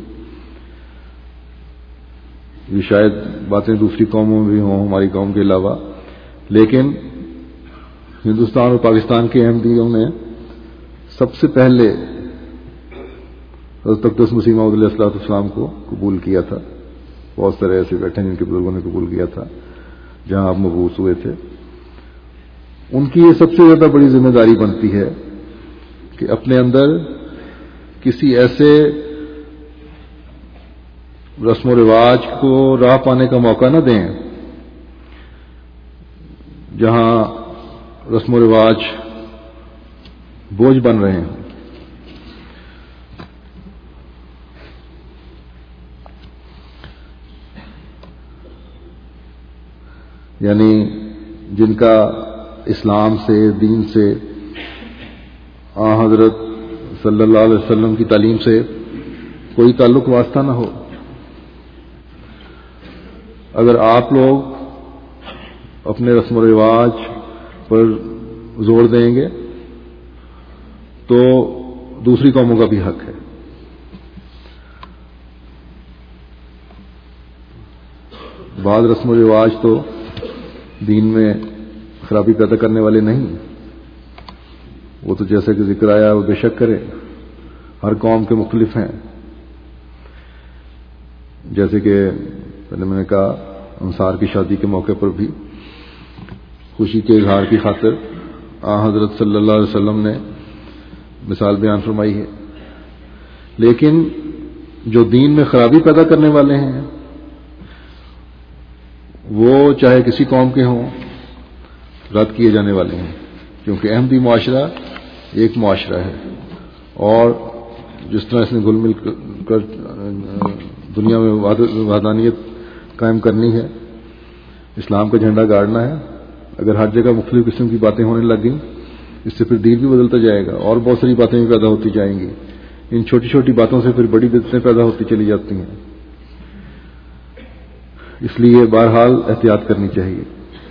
یہ شاید باتیں دوسری قوموں میں بھی ہوں ہماری قوم کے علاوہ، لیکن ہندوستان اور پاکستان کے احمدیوں نے سب سے پہلے حضرت اقدس مسیح موعود علیہ الصلوۃ والسلام کو قبول کیا تھا. بہت سارے ایسے بیٹھے ہیں جن کے بزرگوں نے قبول کیا تھا جہاں آپ مبعوث ہوئے تھے. ان کی یہ سب سے زیادہ بڑی ذمہ داری بنتی ہے کہ اپنے اندر کسی ایسے رسم و رواج کو راہ پانے کا موقع نہ دیں جہاں رسم و رواج بوجھ بن رہے ہیں. یعنی جن کا اسلام سے دین سے آن حضرت صلی اللہ علیہ وسلم کی تعلیم سے کوئی تعلق واسطہ نہ ہو. اگر آپ لوگ اپنے رسم و رواج پر زور دیں گے تو دوسری قوموں کا بھی حق ہے. بعض رسم و رواج تو دین میں خرابی پیدا کرنے والے نہیں، وہ تو جیسے کہ ذکر آیا وہ بے شک کرے، ہر قوم کے مختلف ہیں. جیسے کہ پہلے میں نے کہا انصار کی شادی کے موقع پر بھی خوشی کے اظہار کی خاطر آن حضرت صلی اللہ علیہ وسلم نے مثال بیان فرمائی ہے. لیکن جو دین میں خرابی پیدا کرنے والے ہیں وہ چاہے کسی قوم کے ہوں رد کیے جانے والے ہیں، کیونکہ احمدی معاشرہ ایک معاشرہ ہے اور جس طرح اس نے گل مل کر دنیا میں وحدانیت قائم کرنی ہے، اسلام کا جھنڈا گاڑنا ہے. اگر ہر جگہ مختلف قسم کی باتیں ہونے لگ گئیں اس سے پھر دین بھی بدلتا جائے گا اور بہت ساری باتیں بھی پیدا ہوتی جائیں گی. ان چھوٹی چھوٹی باتوں سے پھر بڑی بدعتیں پیدا ہوتی چلی جاتی ہیں. اس لیے بہرحال احتیاط کرنی چاہیے.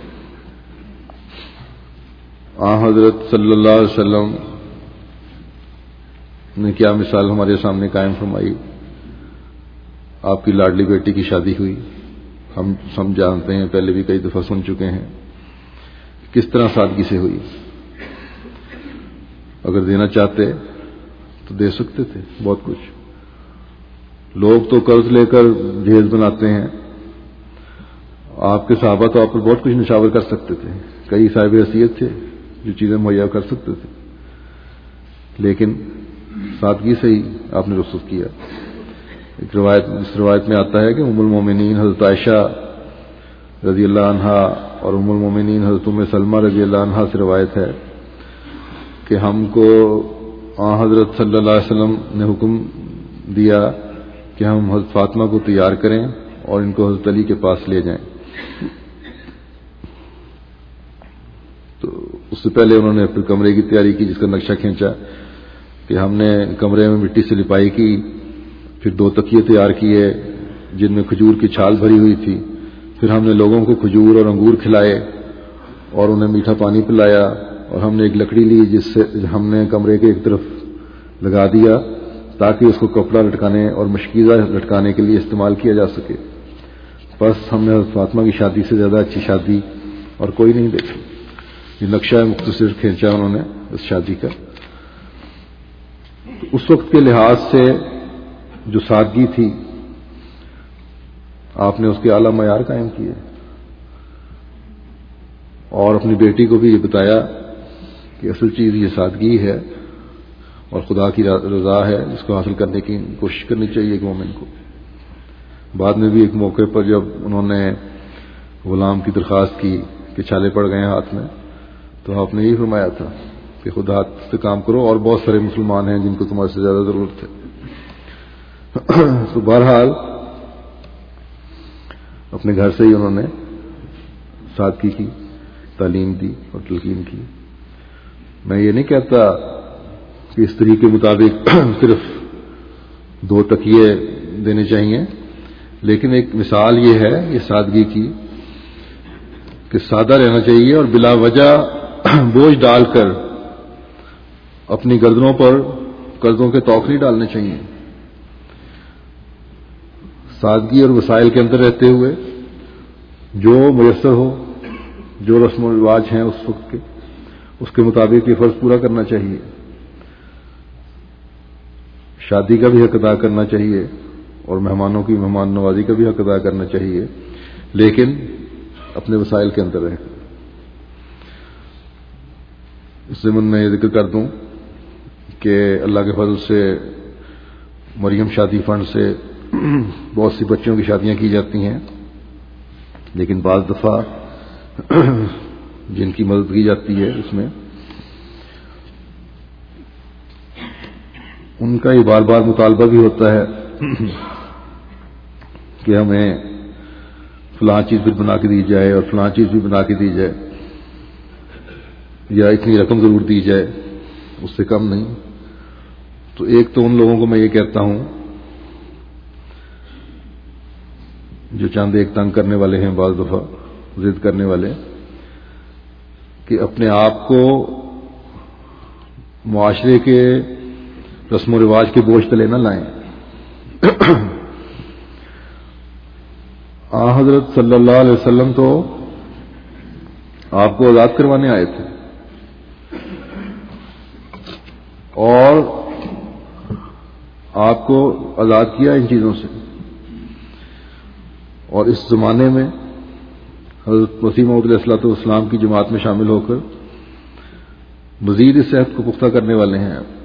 آن حضرت صلی اللہ علیہ وسلم نے کیا مثال ہمارے سامنے قائم فرمائی آپ کی لاڈلی بیٹی کی شادی ہوئی، ہم ہم جانتے ہیں، پہلے بھی کئی دفعہ سن چکے ہیں کس طرح سادگی سے ہوئی. اگر دینا چاہتے تو دے سکتے تھے بہت کچھ. لوگ تو قرض لے کر جہیز بناتے ہیں، آپ کے صحابہ تو آپ پر بہت کچھ نشاور کر سکتے تھے، کئی صاحب حیثیت تھے جو چیزیں مہیا کر سکتے تھے، لیکن سادگی سے ہی آپ نے رخصت کیا. ایک روایت اس روایت میں آتا ہے کہ ام المومنین حضرت عائشہ رضی اللہ عنہا اور ام المومنین حضرت ام سلمہ رضی اللہ عنہا سے روایت ہے کہ ہم کو آن حضرت صلی اللہ علیہ وسلم نے حکم دیا کہ ہم حضرت فاطمہ کو تیار کریں اور ان کو حضرت علی کے پاس لے جائیں. تو اس سے پہلے انہوں نے اپنے کمرے کی تیاری کی، جس کا نقشہ کھینچا کہ ہم نے کمرے میں مٹی سے لپائی کی، پھر دو تکیے تیار کیے جن میں کھجور کی چھال بھری ہوئی تھی، پھر ہم نے لوگوں کو کھجور اور انگور کھلائے اور انہیں میٹھا پانی پلایا، اور ہم نے ایک لکڑی لی جس سے ہم نے کمرے کے ایک طرف لگا دیا تاکہ اس کو کپڑا لٹکانے اور مشکیزہ لٹکانے کے لیے استعمال کیا جا سکے. بس ہم نے حضرت فاطمہ کی شادی سے زیادہ اچھی شادی اور کوئی نہیں دیکھی. یہ نقشہ مختصر کھینچا انہوں نے اس شادی کا. اس وقت کے لحاظ سے جو سادگی تھی آپ نے اس کے اعلیٰ معیار قائم کیے اور اپنی بیٹی کو بھی یہ بتایا کہ اصل چیز یہ سادگی ہے اور خدا کی رضا ہے، جس کو حاصل کرنے کی کوشش کرنی چاہیے ایک مومن کو. بعد میں بھی ایک موقع پر جب انہوں نے غلام کی درخواست کی کہ چھالے پڑ گئے ہاتھ میں، تو آپ نے یہی فرمایا تھا کہ خود ہاتھ سے کام کرو، اور بہت سارے مسلمان ہیں جن کو تمہارے سے زیادہ ضرورت ہے. تو بہرحال اپنے گھر سے ہی انہوں نے سادگی کی تعلیم دی اور تلقین کی. میں یہ نہیں کہتا کہ اس طریقے کے مطابق صرف دو تکیے دینے چاہیے، لیکن ایک مثال یہ ہے یہ سادگی کی کہ سادہ رہنا چاہیے اور بلا وجہ بوجھ ڈال کر اپنی گردنوں پر قرضوں کے توق نہیں ڈالنے چاہیے. سادگی اور وسائل کے اندر رہتے ہوئے جو میسر ہو، جو رسم و رواج ہیں اس وقت کے، اس کے مطابق یہ فرض پورا کرنا چاہیے. شادی کا بھی حق ادا کرنا چاہیے اور مہمانوں کی مہمان نوازی کا بھی حق ادا کرنا چاہیے، لیکن اپنے وسائل کے اندر رہ کر. اس ضمن میں یہ ذکر کر دوں کہ اللہ کے فضل سے مریم شادی فنڈ سے بہت سی بچیوں کی شادیاں کی جاتی ہیں، لیکن بعض دفعہ جن کی مدد کی جاتی ہے اس میں ان کا یہ بار بار مطالبہ بھی ہوتا ہے کہ ہمیں فلاں چیز بھی بنا کے دی جائے اور فلاں چیز بھی بنا کے دی جائے، یا اتنی رقم ضرور دی جائے، اس سے کم نہیں. تو ایک تو ان لوگوں کو میں یہ کہتا ہوں جو چاند ایک تنگ کرنے والے ہیں، بعض دفعہ ضد کرنے والے، کہ اپنے آپ کو معاشرے کے رسم و رواج کے بوجھ تلے نہ لائیں. آن حضرت صلی اللہ علیہ وسلم تو آپ کو آزاد کروانے آئے تھے اور آپ کو آزاد کیا ان چیزوں سے، اور اس زمانے میں حضرت مسیح موعود علیہ الصلوۃ والسلام کی جماعت میں شامل ہو کر مزید اس صحت کو پختہ کرنے والے ہیں آپ.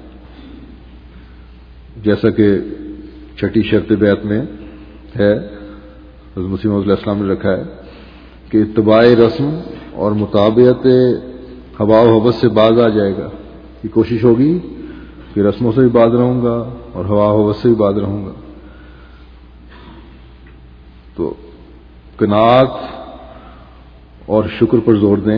جیسا کہ چھٹی شرط بیعت میں ہے، حضرت مسیح موعود علیہ السلام نے رکھا ہے کہ اتباع رسم اور مطابعت ہوا و ہوس سے باز آ جائے گا. کی کوشش ہوگی کہ رسموں سے بھی باز رہوں گا اور ہوا و ہوس سے بھی باز رہوں گا. تو قناعت اور شکر پر زور دیں.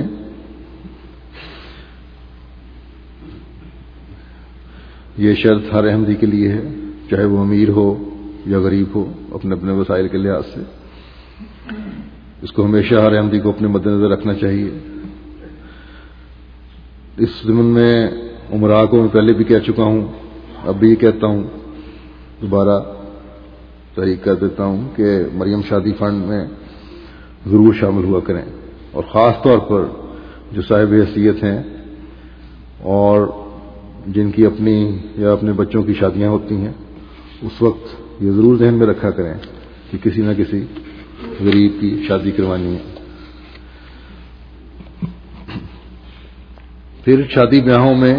یہ شرط ہر احمدی کے لیے ہے، چاہے وہ امیر ہو یا غریب ہو، اپنے اپنے وسائل کے لحاظ سے. اس کو ہمیشہ ہر احمدی کو اپنے مد نظر رکھنا چاہیے. اس ضمن میں عمراء کو میں پہلے بھی کہہ چکا ہوں، اب بھی یہ کہتا ہوں دوبارہ تحریک کر دیتا ہوں کہ مریم شادی فنڈ میں ضرور شامل ہوا کریں، اور خاص طور پر جو صاحب حیثیت ہیں اور جن کی اپنی یا اپنے بچوں کی شادیاں ہوتی ہیں، اس وقت یہ ضرور ذہن میں رکھا کریں کہ کسی نہ کسی غریب کی شادی کروانی ہے۔ پھر شادی بیاہوں میں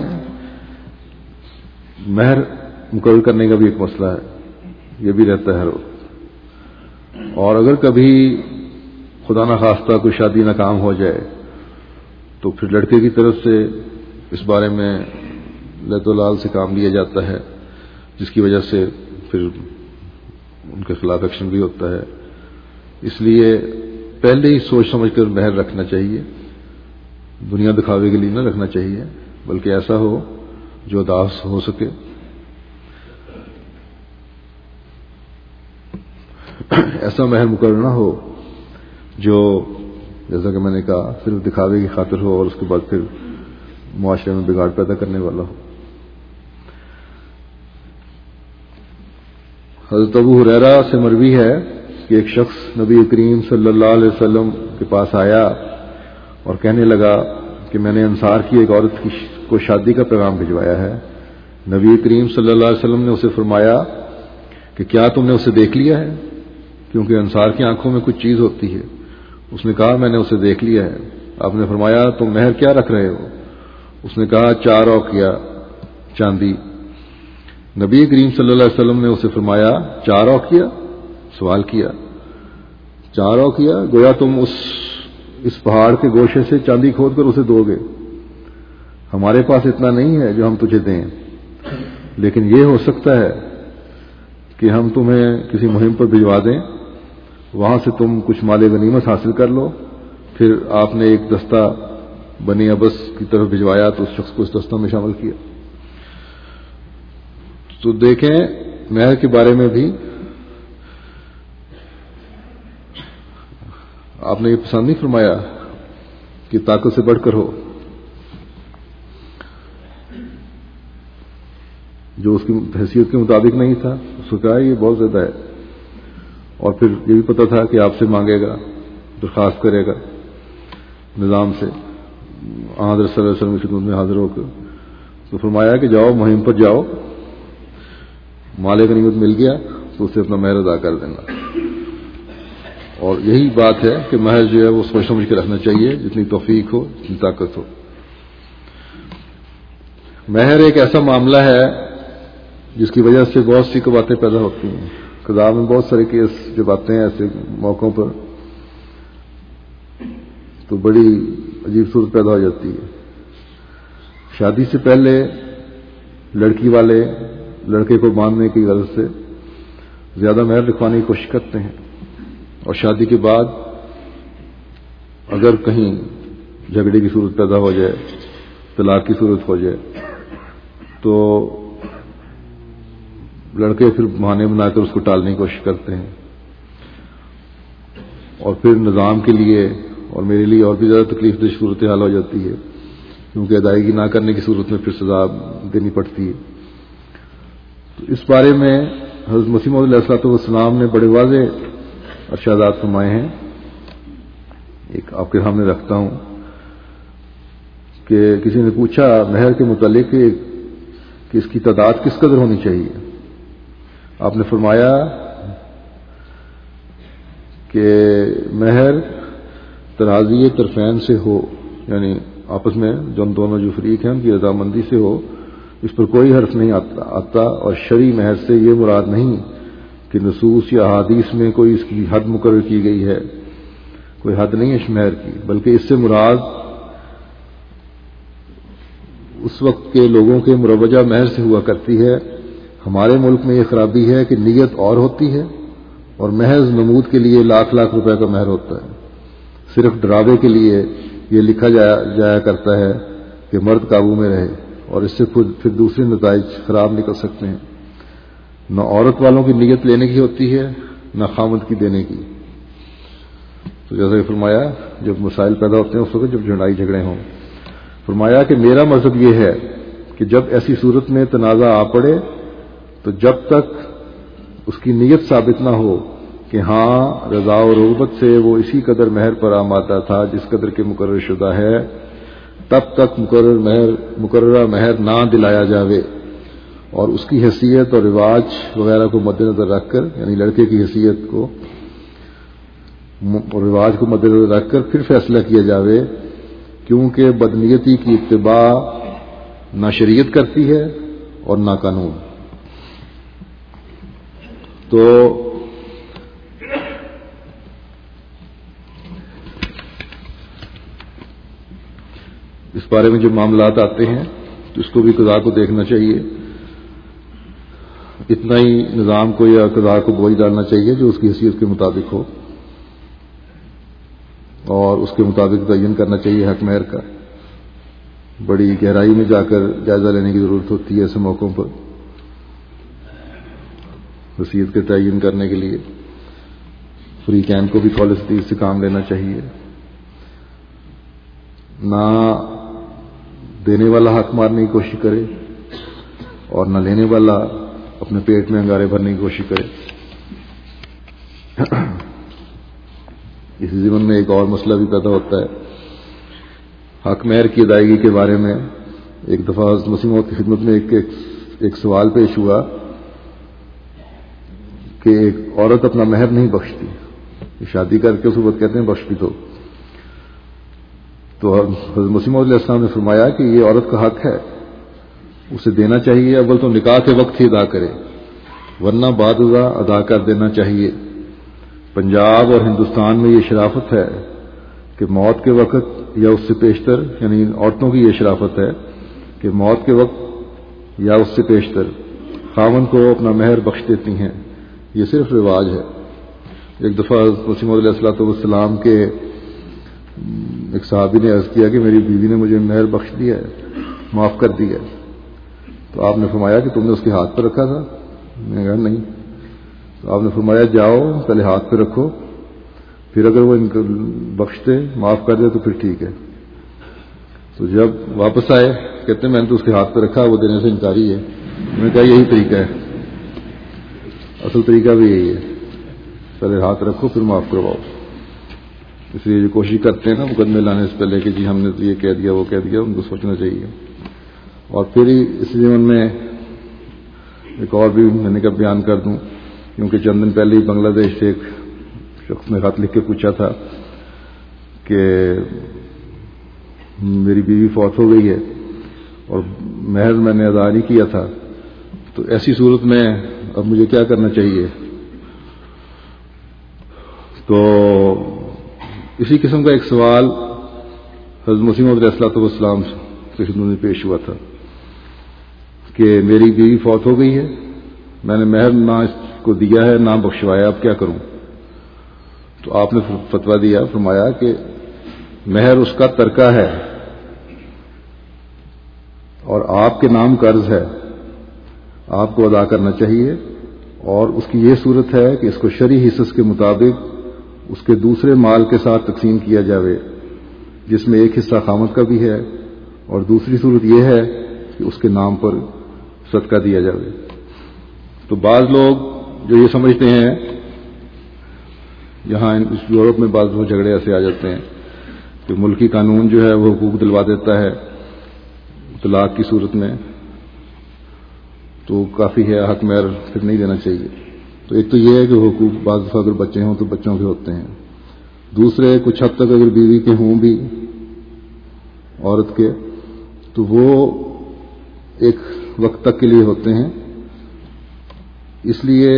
مہر مقرر کرنے کا بھی ایک مسئلہ ہے، یہ بھی رہتا ہے ہر وقت، اور اگر کبھی خدا نخواستہ کوئی شادی ناکام ہو جائے تو پھر لڑکے کی طرف سے اس بارے میں لت و لال سے کام لیا جاتا ہے، جس کی وجہ سے پھر ان کے خلاف ایکشن بھی ہوتا ہے۔ اس لیے پہلے ہی سوچ سمجھ کر مہر رکھنا چاہیے، دنیا دکھاوے کے لیے نہ رکھنا چاہیے، بلکہ ایسا ہو جو داس ہو سکے۔ ایسا مہر مقرر نہ ہو جو جیسا کہ میں نے کہا صرف دکھاوے کی خاطر ہو اور اس کے بعد پھر معاشرے میں بگاڑ پیدا کرنے والا ہو۔ حضرت ابو ہریرہ سے مروی ہے کہ ایک شخص نبی کریم صلی اللہ علیہ وسلم کے پاس آیا اور کہنے لگا کہ میں نے انصار کی ایک عورت کی کو شادی کا پیغام بھجوایا ہے۔ نبی کریم صلی اللہ علیہ وسلم نے اسے فرمایا کہ کیا تم نے اسے دیکھ لیا ہے، کیونکہ انصار کی آنکھوں میں کچھ چیز ہوتی ہے۔ اس نے کہا میں نے اسے دیکھ لیا ہے۔ آپ نے فرمایا تم مہر کیا رکھ رہے ہو؟ اس نے کہا چار اوقیہ چاندی۔ نبی کریم صلی اللہ علیہ وسلم نے اسے فرمایا چار اوقیہ؟ سوال کیا چار اوقیہ؟ گویا تم اس اس پہاڑ کے گوشے سے چاندی کھود کر اسے دو گے۔ ہمارے پاس اتنا نہیں ہے جو ہم تجھے دیں، لیکن یہ ہو سکتا ہے کہ ہم تمہیں کسی مہم پر بھجوا دیں، وہاں سے تم کچھ مال غنیمت حاصل کر لو۔ پھر آپ نے ایک دستہ بنی ابس کی طرف بھجوایا تو اس شخص کو اس دستہ میں شامل کیا۔ تو دیکھیں مہر کے بارے میں بھی آپ نے یہ پسند نہیں فرمایا کہ طاقت سے بڑھ کر ہو، جو اس کی حیثیت کے مطابق نہیں تھا اس کو کہا یہ بہت زیادہ ہے، اور پھر یہ بھی پتا تھا کہ آپ سے مانگے گا، درخواست کرے گا نظام سے، حضرت صلی اللہ علیہ وسلم کی خدمت میں حاضر ہو کر۔ تو فرمایا کہ جاؤ مہم پر جاؤ، مال غنیمت مل گیا تو اسے اپنا مہر ادا کر دینا۔ اور یہی بات ہے کہ مہر جو ہے وہ سوچ سمجھ کے رکھنا چاہیے، جتنی توفیق ہو جتنی طاقت ہو۔ مہر ایک ایسا معاملہ ہے جس کی وجہ سے بہت سی باتیں پیدا ہوتی ہیں۔ خدا میں بہت سارے کیس جب آتے ہیں ایسے موقعوں پر تو بڑی عجیب صورت پیدا ہو جاتی ہے۔ شادی سے پہلے لڑکی والے لڑکے کو باندھنے کی غرض سے زیادہ مہر لکھوانے کی کوشش کرتے ہیں، اور شادی کے بعد اگر کہیں جھگڑے کی صورت پیدا ہو جائے، طلاق کی صورت ہو جائے، تو لڑکے پھر بہانے بنا کر اس کو ٹالنے کی کوشش کرتے ہیں، اور پھر نظام کے لیے اور میرے لیے اور بھی زیادہ تکلیف دہ صورت حال ہو جاتی ہے، کیونکہ ادائیگی نہ کرنے کی صورت میں پھر سزا دینی پڑتی ہے۔ تو اس بارے میں حضرت مسیح موعود علیہ الصلوۃ والسلام نے بڑے واضح ارشادات فرمائے ہیں۔ ایک آپ کے سامنے رکھتا ہوں کہ کسی نے پوچھا مہر کے متعلق کہ اس کی تعداد کس قدر ہونی چاہیے۔ آپ نے فرمایا کہ مہر ترازی طرفین سے ہو، یعنی آپس میں جو دونوں جو فریق ہیں ان کی رضامندی سے ہو، اس پر کوئی حرف نہیں آتا آتا اور شرعی مہر سے یہ مراد نہیں کہ نصوص یا احادیث میں کوئی اس کی حد مقرر کی گئی ہے، کوئی حد نہیں ہے اس مہر کی، بلکہ اس سے مراد اس وقت کے لوگوں کے مروجہ مہر سے ہوا کرتی ہے۔ ہمارے ملک میں یہ خرابی ہے کہ نیت اور ہوتی ہے اور محض نمود کے لیے لاکھ لاکھ روپے کا مہر ہوتا ہے، صرف ڈراوے کے لیے یہ لکھا جایا, جایا کرتا ہے کہ مرد قابو میں رہے، اور اس سے خود پھر دوسرے نتائج خراب نکل سکتے ہیں۔ نہ عورت والوں کی نیت لینے کی ہوتی ہے نہ خامد کی دینے کی۔ تو جیسا کہ فرمایا جب مسائل پیدا ہوتے ہیں اس وقت جب لڑائی جھگڑے ہوں، فرمایا کہ میرا مذہب یہ ہے کہ جب ایسی صورت میں تنازع آ پڑے تو جب تک اس کی نیت ثابت نہ ہو کہ ہاں رضا و رغبت سے وہ اسی قدر مہر پر آمادہ تھا جس قدر کے مقرر شدہ ہے، تب تک مقرر مہر مقررہ مہر نہ دلایا جاوے، اور اس کی حیثیت اور رواج وغیرہ کو مد نظر رکھ کر، یعنی لڑکے کی حیثیت کو اور رواج کو مد نظر رکھ کر پھر فیصلہ کیا جاوے، کیونکہ بدنیتی کی اتباع نہ شریعت کرتی ہے اور نہ قانون۔ تو اس بارے میں جو معاملات آتے ہیں تو اس کو بھی قضا کو دیکھنا چاہیے، اتنا ہی نظام کو یا قضا کو بوجھ ڈالنا چاہیے جو اس کی حیثیت کے مطابق ہو، اور اس کے مطابق تعین کرنا چاہیے حق مہر کا۔ بڑی گہرائی میں جا کر جائزہ لینے کی ضرورت ہوتی ہے ایسے موقعوں پر وصیت کے تعین کرنے کے لیے۔ فری کین کو بھی خالص سے کام لینا چاہیے، نہ دینے والا حق مارنے کی کوشش کرے اور نہ لینے والا اپنے پیٹ میں انگارے بھرنے کی کوشش کرے۔ اسی ضمن میں ایک اور مسئلہ بھی پیدا ہوتا ہے حق مہر کی ادائیگی کے بارے میں۔ ایک دفعہ حضرت مسیح موعود کی خدمت میں ایک, ایک, ایک سوال پیش ہوا کہ ایک عورت اپنا مہر نہیں بخشتی، شادی کر کے اس وقت کہتے ہیں بخش بھی دو، تو حضرت مسیح موعود علیہ السلام نے فرمایا کہ یہ عورت کا حق ہے، اسے دینا چاہیے، اول تو نکاح کے وقت ہی ادا کرے، ورنہ بعد ازاں ادا کر دینا چاہیے۔ پنجاب اور ہندوستان میں یہ شرافت ہے کہ موت کے وقت یا اس سے پیشتر، یعنی عورتوں کی یہ شرافت ہے کہ موت کے وقت یا اس سے پیشتر خاوند کو اپنا مہر بخش دیتی ہیں، یہ صرف رواج ہے۔ ایک دفعہ مسیح موعود علیہ السلام کے ایک صحابی نے عرض کیا کہ میری بیوی نے مجھے مہر بخش دیا ہے، معاف کر دیا ہے، تو آپ نے فرمایا کہ تم نے اس کے ہاتھ پر رکھا تھا؟ میں نے کہا نہیں۔ تو آپ نے فرمایا جاؤ پہلے ہاتھ پہ رکھو، پھر اگر وہ ان کو بخش دے معاف کر دے تو پھر ٹھیک ہے۔ تو جب واپس آئے کہتے ہیں میں نے تو اس کے ہاتھ پہ رکھا، وہ دینے سے انکاری ہے۔ میں نے کہا یہی طریقہ ہے، اصل طریقہ بھی یہی ہے، پہلے ہاتھ رکھو پھر معاف کرواؤ۔ اس لیے جو کوشش کرتے ہیں نا مقدمے لانے سے پہلے کہ جی ہم نے تو یہ کہہ دیا وہ کہہ دیا، ان کو سوچنا چاہیے۔ اور پھر ہی اس زمن میں ایک اور بھی میں نے کہا بیان کر دوں، کیونکہ چند دن پہلے ہی بنگلہ دیش سے ایک شخص نے خط لکھ کے پوچھا تھا کہ میری بیوی فوت ہو گئی ہے اور مہر میں نے ادا نہیں کیا تھا، تو ایسی صورت میں اب مجھے کیا کرنا چاہیے؟ تو اسی قسم کا ایک سوال حضرت مسیح موعود علیہ السلام کی خدمت میں پیش ہوا تھا کہ میری بیوی فوت ہو گئی ہے، میں نے مہر نہ اس کو دیا ہے نہ بخشوایا، اب کیا کروں؟ تو آپ نے فتویٰ دیا، فرمایا کہ مہر اس کا ترکہ ہے اور آپ کے نام قرض ہے، آپ کو ادا کرنا چاہیے، اور اس کی یہ صورت ہے کہ اس کو شرعی حصص کے مطابق اس کے دوسرے مال کے ساتھ تقسیم کیا جاوے، جس میں ایک حصہ خامد کا بھی ہے، اور دوسری صورت یہ ہے کہ اس کے نام پر صدقہ دیا جاوے۔ تو بعض لوگ جو یہ سمجھتے ہیں، یہاں یورپ میں بعض وہ جھگڑے ایسے آ جاتے ہیں کہ ملکی قانون جو ہے وہ حقوق دلوا دیتا ہے طلاق کی صورت میں، تو کافی ہے، حق مہر پھر نہیں دینا چاہیے۔ تو ایک تو یہ ہے کہ حقوق بعض دفعہ اگر بچے ہوں تو بچوں کے ہوتے ہیں، دوسرے کچھ حد تک اگر بیوی کے ہوں بھی عورت کے تو وہ ایک وقت تک کے لیے ہوتے ہیں، اس لیے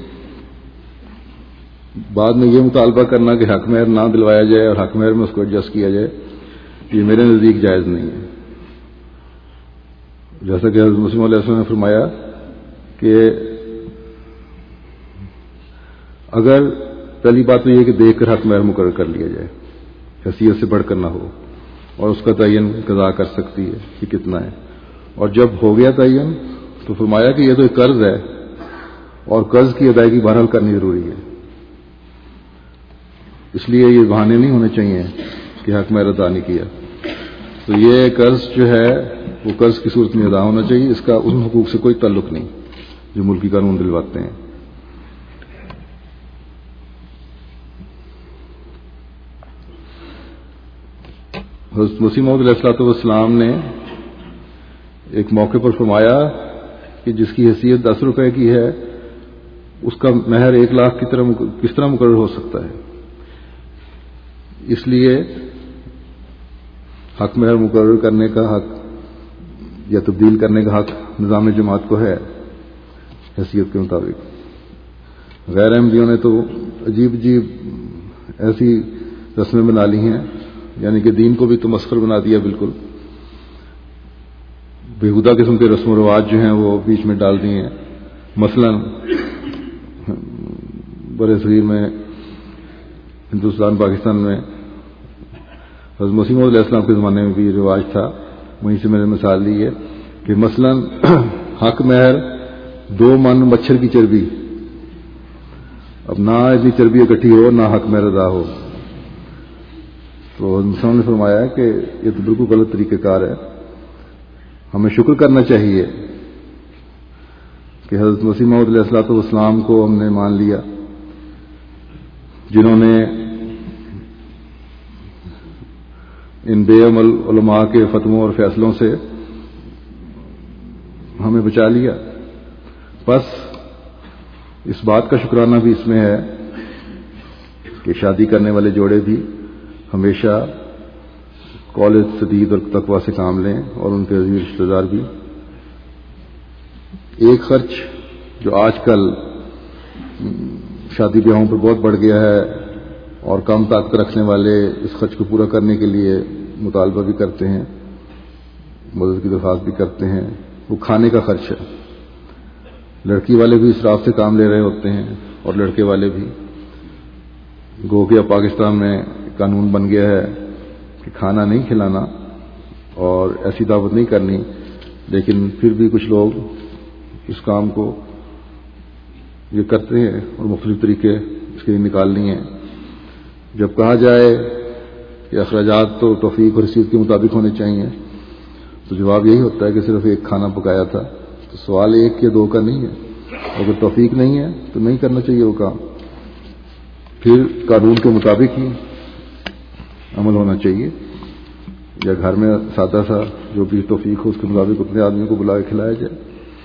بعد میں یہ مطالبہ کرنا کہ حق مہر نہ دلوایا جائے اور حق مہر میں اس کو ایڈجسٹ کیا جائے، یہ میرے نزدیک جائز نہیں ہے۔ جیسا کہ حضرت مسیح علیہ السلام نے فرمایا کہ اگر پہلی بات تو یہ کہ دیکھ کر حق مہر مقرر کر لیا جائے، حیثیت سے بڑھ کر نہ ہو، اور اس کا تعین قضا کر سکتی ہے کہ کتنا ہے، اور جب ہو گیا تعین تو فرمایا کہ یہ تو ایک قرض ہے اور قرض کی ادائیگی بہرحال کرنی ضروری ہے، اس لیے یہ بہانے نہیں ہونے چاہیے کہ حق مہر ادا نہیں کیا۔ تو یہ قرض جو ہے وہ قرض کی صورت میں ادا ہونا چاہیے، اس کا ان حقوق سے کوئی تعلق نہیں جو ملکی قانون دلواتے ہیں۔ حضرت مسیح موعود علیہ الصلوۃ والسلام نے ایک موقع پر فرمایا کہ جس کی حیثیت دس روپے کی ہے اس کا مہر ایک لاکھ کی طرح کس طرح مقرر ہو سکتا ہے. اس لیے حق مہر مقرر کرنے کا حق یا تبدیل کرنے کا حق نظام جماعت کو ہے حیثیت کے مطابق. غیر احمدیوں نے تو عجیب عجیب ایسی رسمیں بنا لی ہیں، یعنی کہ دین کو بھی تمسخر بنا دیا، بالکل بےہودہ قسم کے رسم و رواج جو ہیں وہ بیچ میں ڈال دیے ہیں. مثلا برے صغیر میں، ہندوستان پاکستان میں حضرت مسیح موعود علیہ السلام کے زمانے میں بھی یہ رواج تھا، وہیں سے میں نے مثال لی ہے کہ مثلا حق مہر دو من مچھر کی چربی. اب نہ اتنی چربی اکٹھی ہو نہ حق مہر ادا ہو. تو انسان نے فرمایا کہ یہ تو بالکل غلط طریقہ کار ہے. ہمیں شکر کرنا چاہیے کہ حضرت مسیح موعود علیہ الصلوۃ والسلام کو ہم نے مان لیا، جنہوں نے ان بے عمل علماء کے فتووں اور فیصلوں سے ہمیں بچا لیا. بس اس بات کا شکرانہ بھی اس میں ہے کہ شادی کرنے والے جوڑے بھی ہمیشہ قول سدید اور تقوی سے کام لیں، اور ان کے عزیز رشتہ دار بھی. ایک خرچ جو آج کل شادی بیاہوں پر بہت بڑھ گیا ہے اور کم طاقت رکھنے والے اس خرچ کو پورا کرنے کے لیے مطالبہ بھی کرتے ہیں، مدد کی درخواست بھی کرتے ہیں، وہ کھانے کا خرچ ہے. لڑکی والے بھی اسراف سے کام لے رہے ہوتے ہیں اور لڑکے والے بھی. گو کہ پاکستان میں قانون بن گیا ہے کہ کھانا نہیں کھلانا اور ایسی دعوت نہیں کرنی، لیکن پھر بھی کچھ لوگ اس کام کو یہ کرتے ہیں اور مختلف طریقے اس کے لیے نکال لیے ہیں. جب کہا جائے کہ اخراجات تو توفیق اور حیثیت کے مطابق ہونے چاہیے تو جواب یہی ہوتا ہے کہ صرف ایک کھانا پکایا تھا. تو سوال ایک یا دو کا نہیں ہے. اگر توفیق نہیں ہے تو نہیں کرنا چاہیے وہ کام، پھر قانون کے مطابق ہی عمل ہونا چاہیے. یا گھر میں سادہ سا جو بھی توفیق ہو اس کے مطابق اپنے آدمی کو بلا کے کھلایا جائے.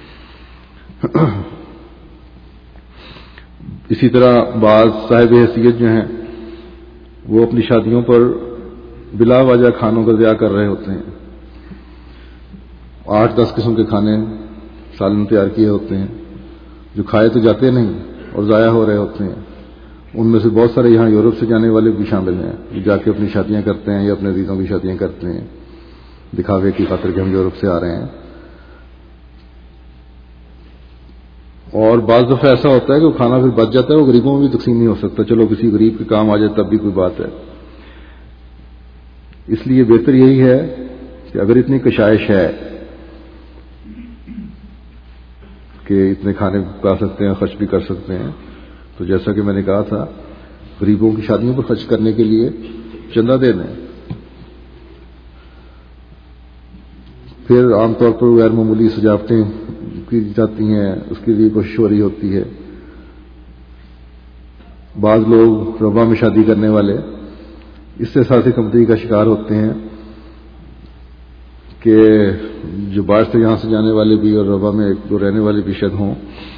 اسی طرح بعض صاحب حیثیت جو ہیں وہ اپنی شادیوں پر بلا وجہ کھانوں کا ضیاع کر رہے ہوتے ہیں. آٹھ دس قسم کے کھانے سالن تیار کیے ہوتے ہیں جو کھائے تو جاتے نہیں اور ضائع ہو رہے ہوتے ہیں. ان میں سے بہت سارے یہاں یورپ سے جانے والے بھی شامل ہیں جو جا کے اپنی شادیاں کرتے ہیں یا اپنے عزیزوں کی شادیاں کرتے ہیں دکھاوے کی خاطر کہ ہم یورپ سے آ رہے ہیں. اور بعض دفعہ ایسا ہوتا ہے کہ وہ کھانا پھر بچ جاتا ہے، وہ غریبوں میں بھی تقسیم نہیں ہو سکتا. چلو کسی غریب کے کام آ جائے تب بھی کوئی بات ہے. اس لیے بہتر یہی ہے کہ اگر اتنی کشائش ہے کہ اتنے کھانے پکا سکتے ہیں، خرچ بھی کر سکتے ہیں، تو جیسا کہ میں نے کہا تھا غریبوں کی شادیوں پر خرچ کرنے کے لیے چندہ دے دیں. پھر عام طور پر غیر معمولی سجاوٹیں کی جاتی ہیں، اس کے لیے کوشش ہو رہی ہوتی ہے. بعض لوگ ربا میں شادی کرنے والے اس سے ساتھی کمپنی کا شکار ہوتے ہیں کہ جو باہر سے یہاں سے جانے والے بھی اور ربا میں ایک دو رہنے والے بھی شاید ہوں.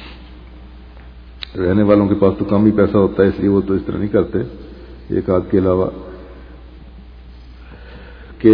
رہنے والوں کے پاس تو کم ہی پیسہ ہوتا ہے اس لیے وہ تو اس طرح نہیں کرتے ایک آدھ کے علاوہ، کہ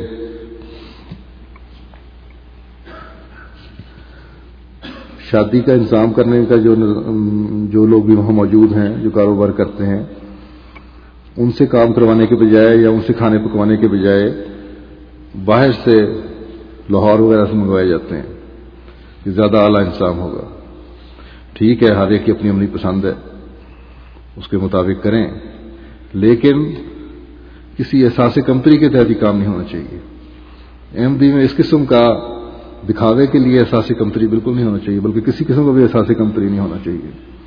شادی کا انتظام کرنے کا جو جو لوگ بھی وہاں موجود ہیں جو کاروبار کرتے ہیں ان سے کام کروانے کے بجائے یا ان سے کھانے پکوانے کے بجائے باہر سے لاہور وغیرہ سے منگوائے جاتے ہیں. یہ زیادہ اعلیٰ انتظام ہوگا. ٹھیک ہے، ہر ایک کی اپنی اپنی پسند ہے، اس کے مطابق کریں، لیکن کسی احساس کمتری کے تحت ہی کام نہیں ہونا چاہیے. احمدی میں اس قسم کا دکھاوے کے لیے احساس کمتری بالکل نہیں ہونا چاہیے، بلکہ کسی قسم کا بھی احساس کمتری نہیں ہونا چاہیے.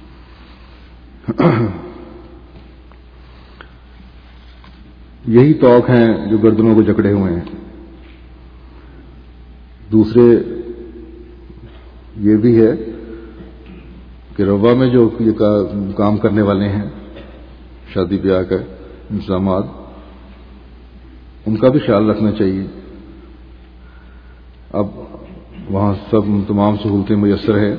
یہی توق ہیں جو گردنوں کو جکڑے ہوئے ہیں. دوسرے یہ بھی ہے کہ روا میں جو یہ کام کرنے والے ہیں شادی بیاہ کا انتظامات، ان کا بھی خیال رکھنا چاہیے. اب وہاں سب تمام سہولتیں میسر ہے.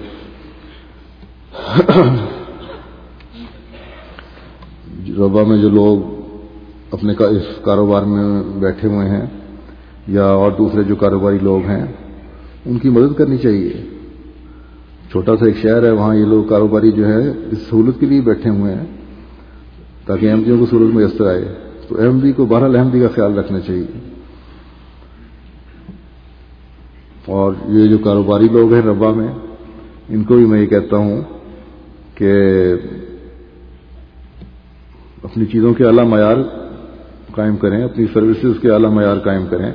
ربا میں جو لوگ اپنے اس کاروبار میں بیٹھے ہوئے ہیں یا اور دوسرے جو کاروباری لوگ ہیں ان کی مدد کرنی چاہیے. چھوٹا سا ایک شہر ہے, وہاں یہ لوگ کاروباری جو ہے اس سہولت کے لیے بیٹھے ہوئے ہیں تاکہ احمدیوں کو سہولت میسر آئے. تو احمدی کو بہرحال احمدی کا خیال رکھنا چاہیے. اور یہ جو کاروباری لوگ ہیں ربا میں, ان کو بھی میں یہ کہتا ہوں کہ اپنی چیزوں کے اعلیٰ معیار قائم کریں, اپنی سروسز کے اعلیٰ معیار قائم کریں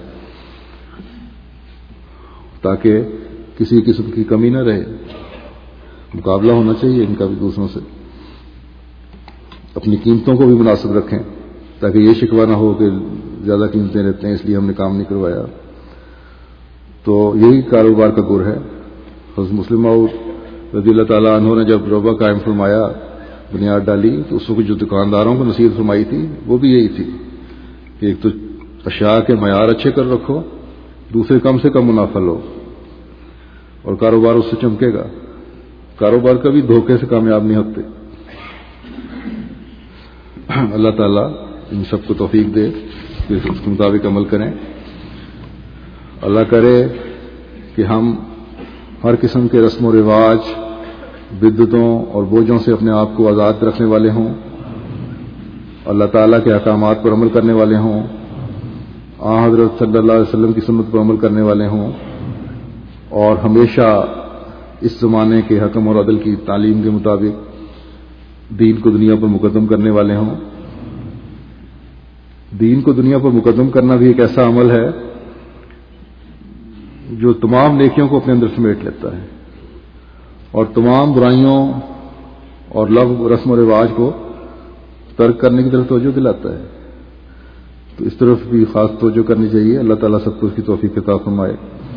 تاکہ کسی قسم کی کمی نہ رہے. مقابلہ ہونا چاہیے ان کا بھی دوسروں سے. اپنی قیمتوں کو بھی مناسب رکھیں تاکہ یہ شکوہ نہ ہو کہ زیادہ قیمتیں رہتے ہیں اس لیے ہم نے کام نہیں کروایا. تو یہی کاروبار کا گر ہے. حضرت مسلم موعود رضی اللہ تعالیٰ عنہ نے جب ربا قائم فرمایا, بنیاد ڈالی, تو اس وقت جو دکانداروں کو نصیحت فرمائی تھی وہ بھی یہی تھی کہ ایک تو اشیاء کے معیار اچھے کر رکھو, دوسرے کم سے کم منافع لو اور کاروبار اس سے چمکے گا. کاروبار کبھی دھوکے سے کامیاب نہیں ہوتے. اللہ تعالیٰ ان سب کو توفیق دے کہ اس کے مطابق عمل کریں. اللہ کرے کہ ہم ہر قسم کے رسم و رواج, بدعتوں اور بوجھوں سے اپنے آپ کو آزاد رکھنے والے ہوں, اللہ تعالیٰ کے احکامات پر عمل کرنے والے ہوں, آن حضرت صلی اللہ علیہ وسلم کی سنت پر عمل کرنے والے ہوں, اور ہمیشہ اس زمانے کے حکم اور عدل کی تعلیم کے مطابق دین کو دنیا پر مقدم کرنے والے ہوں. دین کو دنیا پر مقدم کرنا بھی ایک ایسا عمل ہے جو تمام نیکیوں کو اپنے اندر سمیٹ لیتا ہے اور تمام برائیوں اور لغو رسم و رواج کو ترک کرنے کی طرف توجہ دلاتا ہے. تو اس طرف بھی خاص توجہ کرنی چاہیے. اللہ تعالیٰ سب کو اس کی توفیق عطا فرمائے.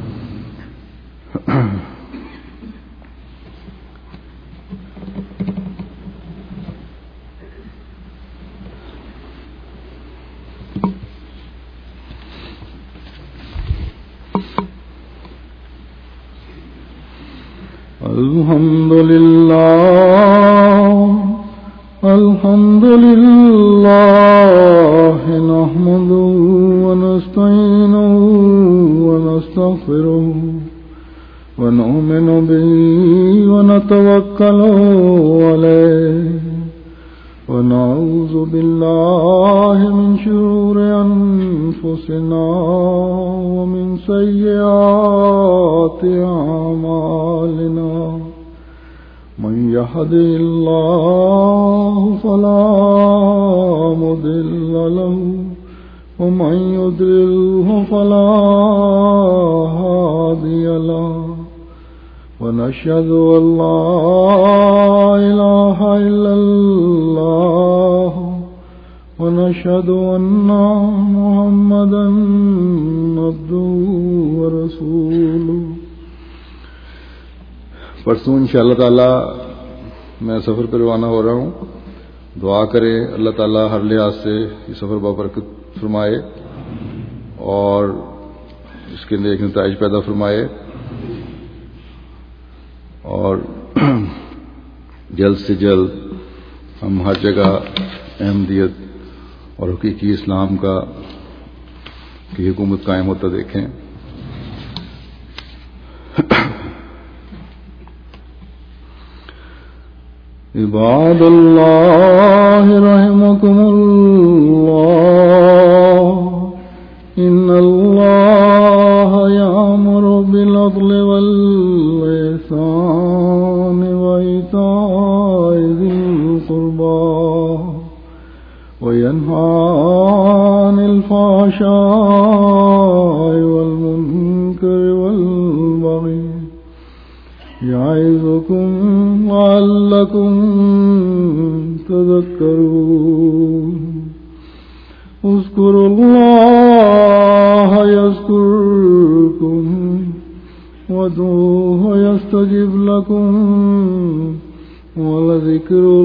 الحمد للہ الحمد للہ نحمده ونستعینه ونستغفره ونؤمن به ونتوکل علیه ونعوذ بالله من شرور انفسنا ومن سیئات اعمالنا من يهده الله فلا مضل له ومن يضلل فلا هادي له ونشهد أن لا إله إلا الله ونشهد أن محمدا عبده ورسوله. پرسوں انشاءاللہ تعالی میں سفر پر روانہ ہو رہا ہوں. دعا کرے اللہ تعالی ہر لحاظ سے یہ سفر بابرکت فرمائے اور اس کے نیک نتائج پیدا فرمائے اور جلد سے جلد ہم ہر جگہ احمدیت اور حقیقی اسلام کا کی حکومت قائم ہوتا دیکھیں. عباد اللہ رحمکم اللہ ان اللہ یأمر بالعدل والإحسان وإیتاء ذی القربى وینہی عن الفحشاء والمنکر والبغی یعظکم لعلکم تذکرون. اذکروا اللہ یذکرکم وادعوہ یستجب لکم ولذکر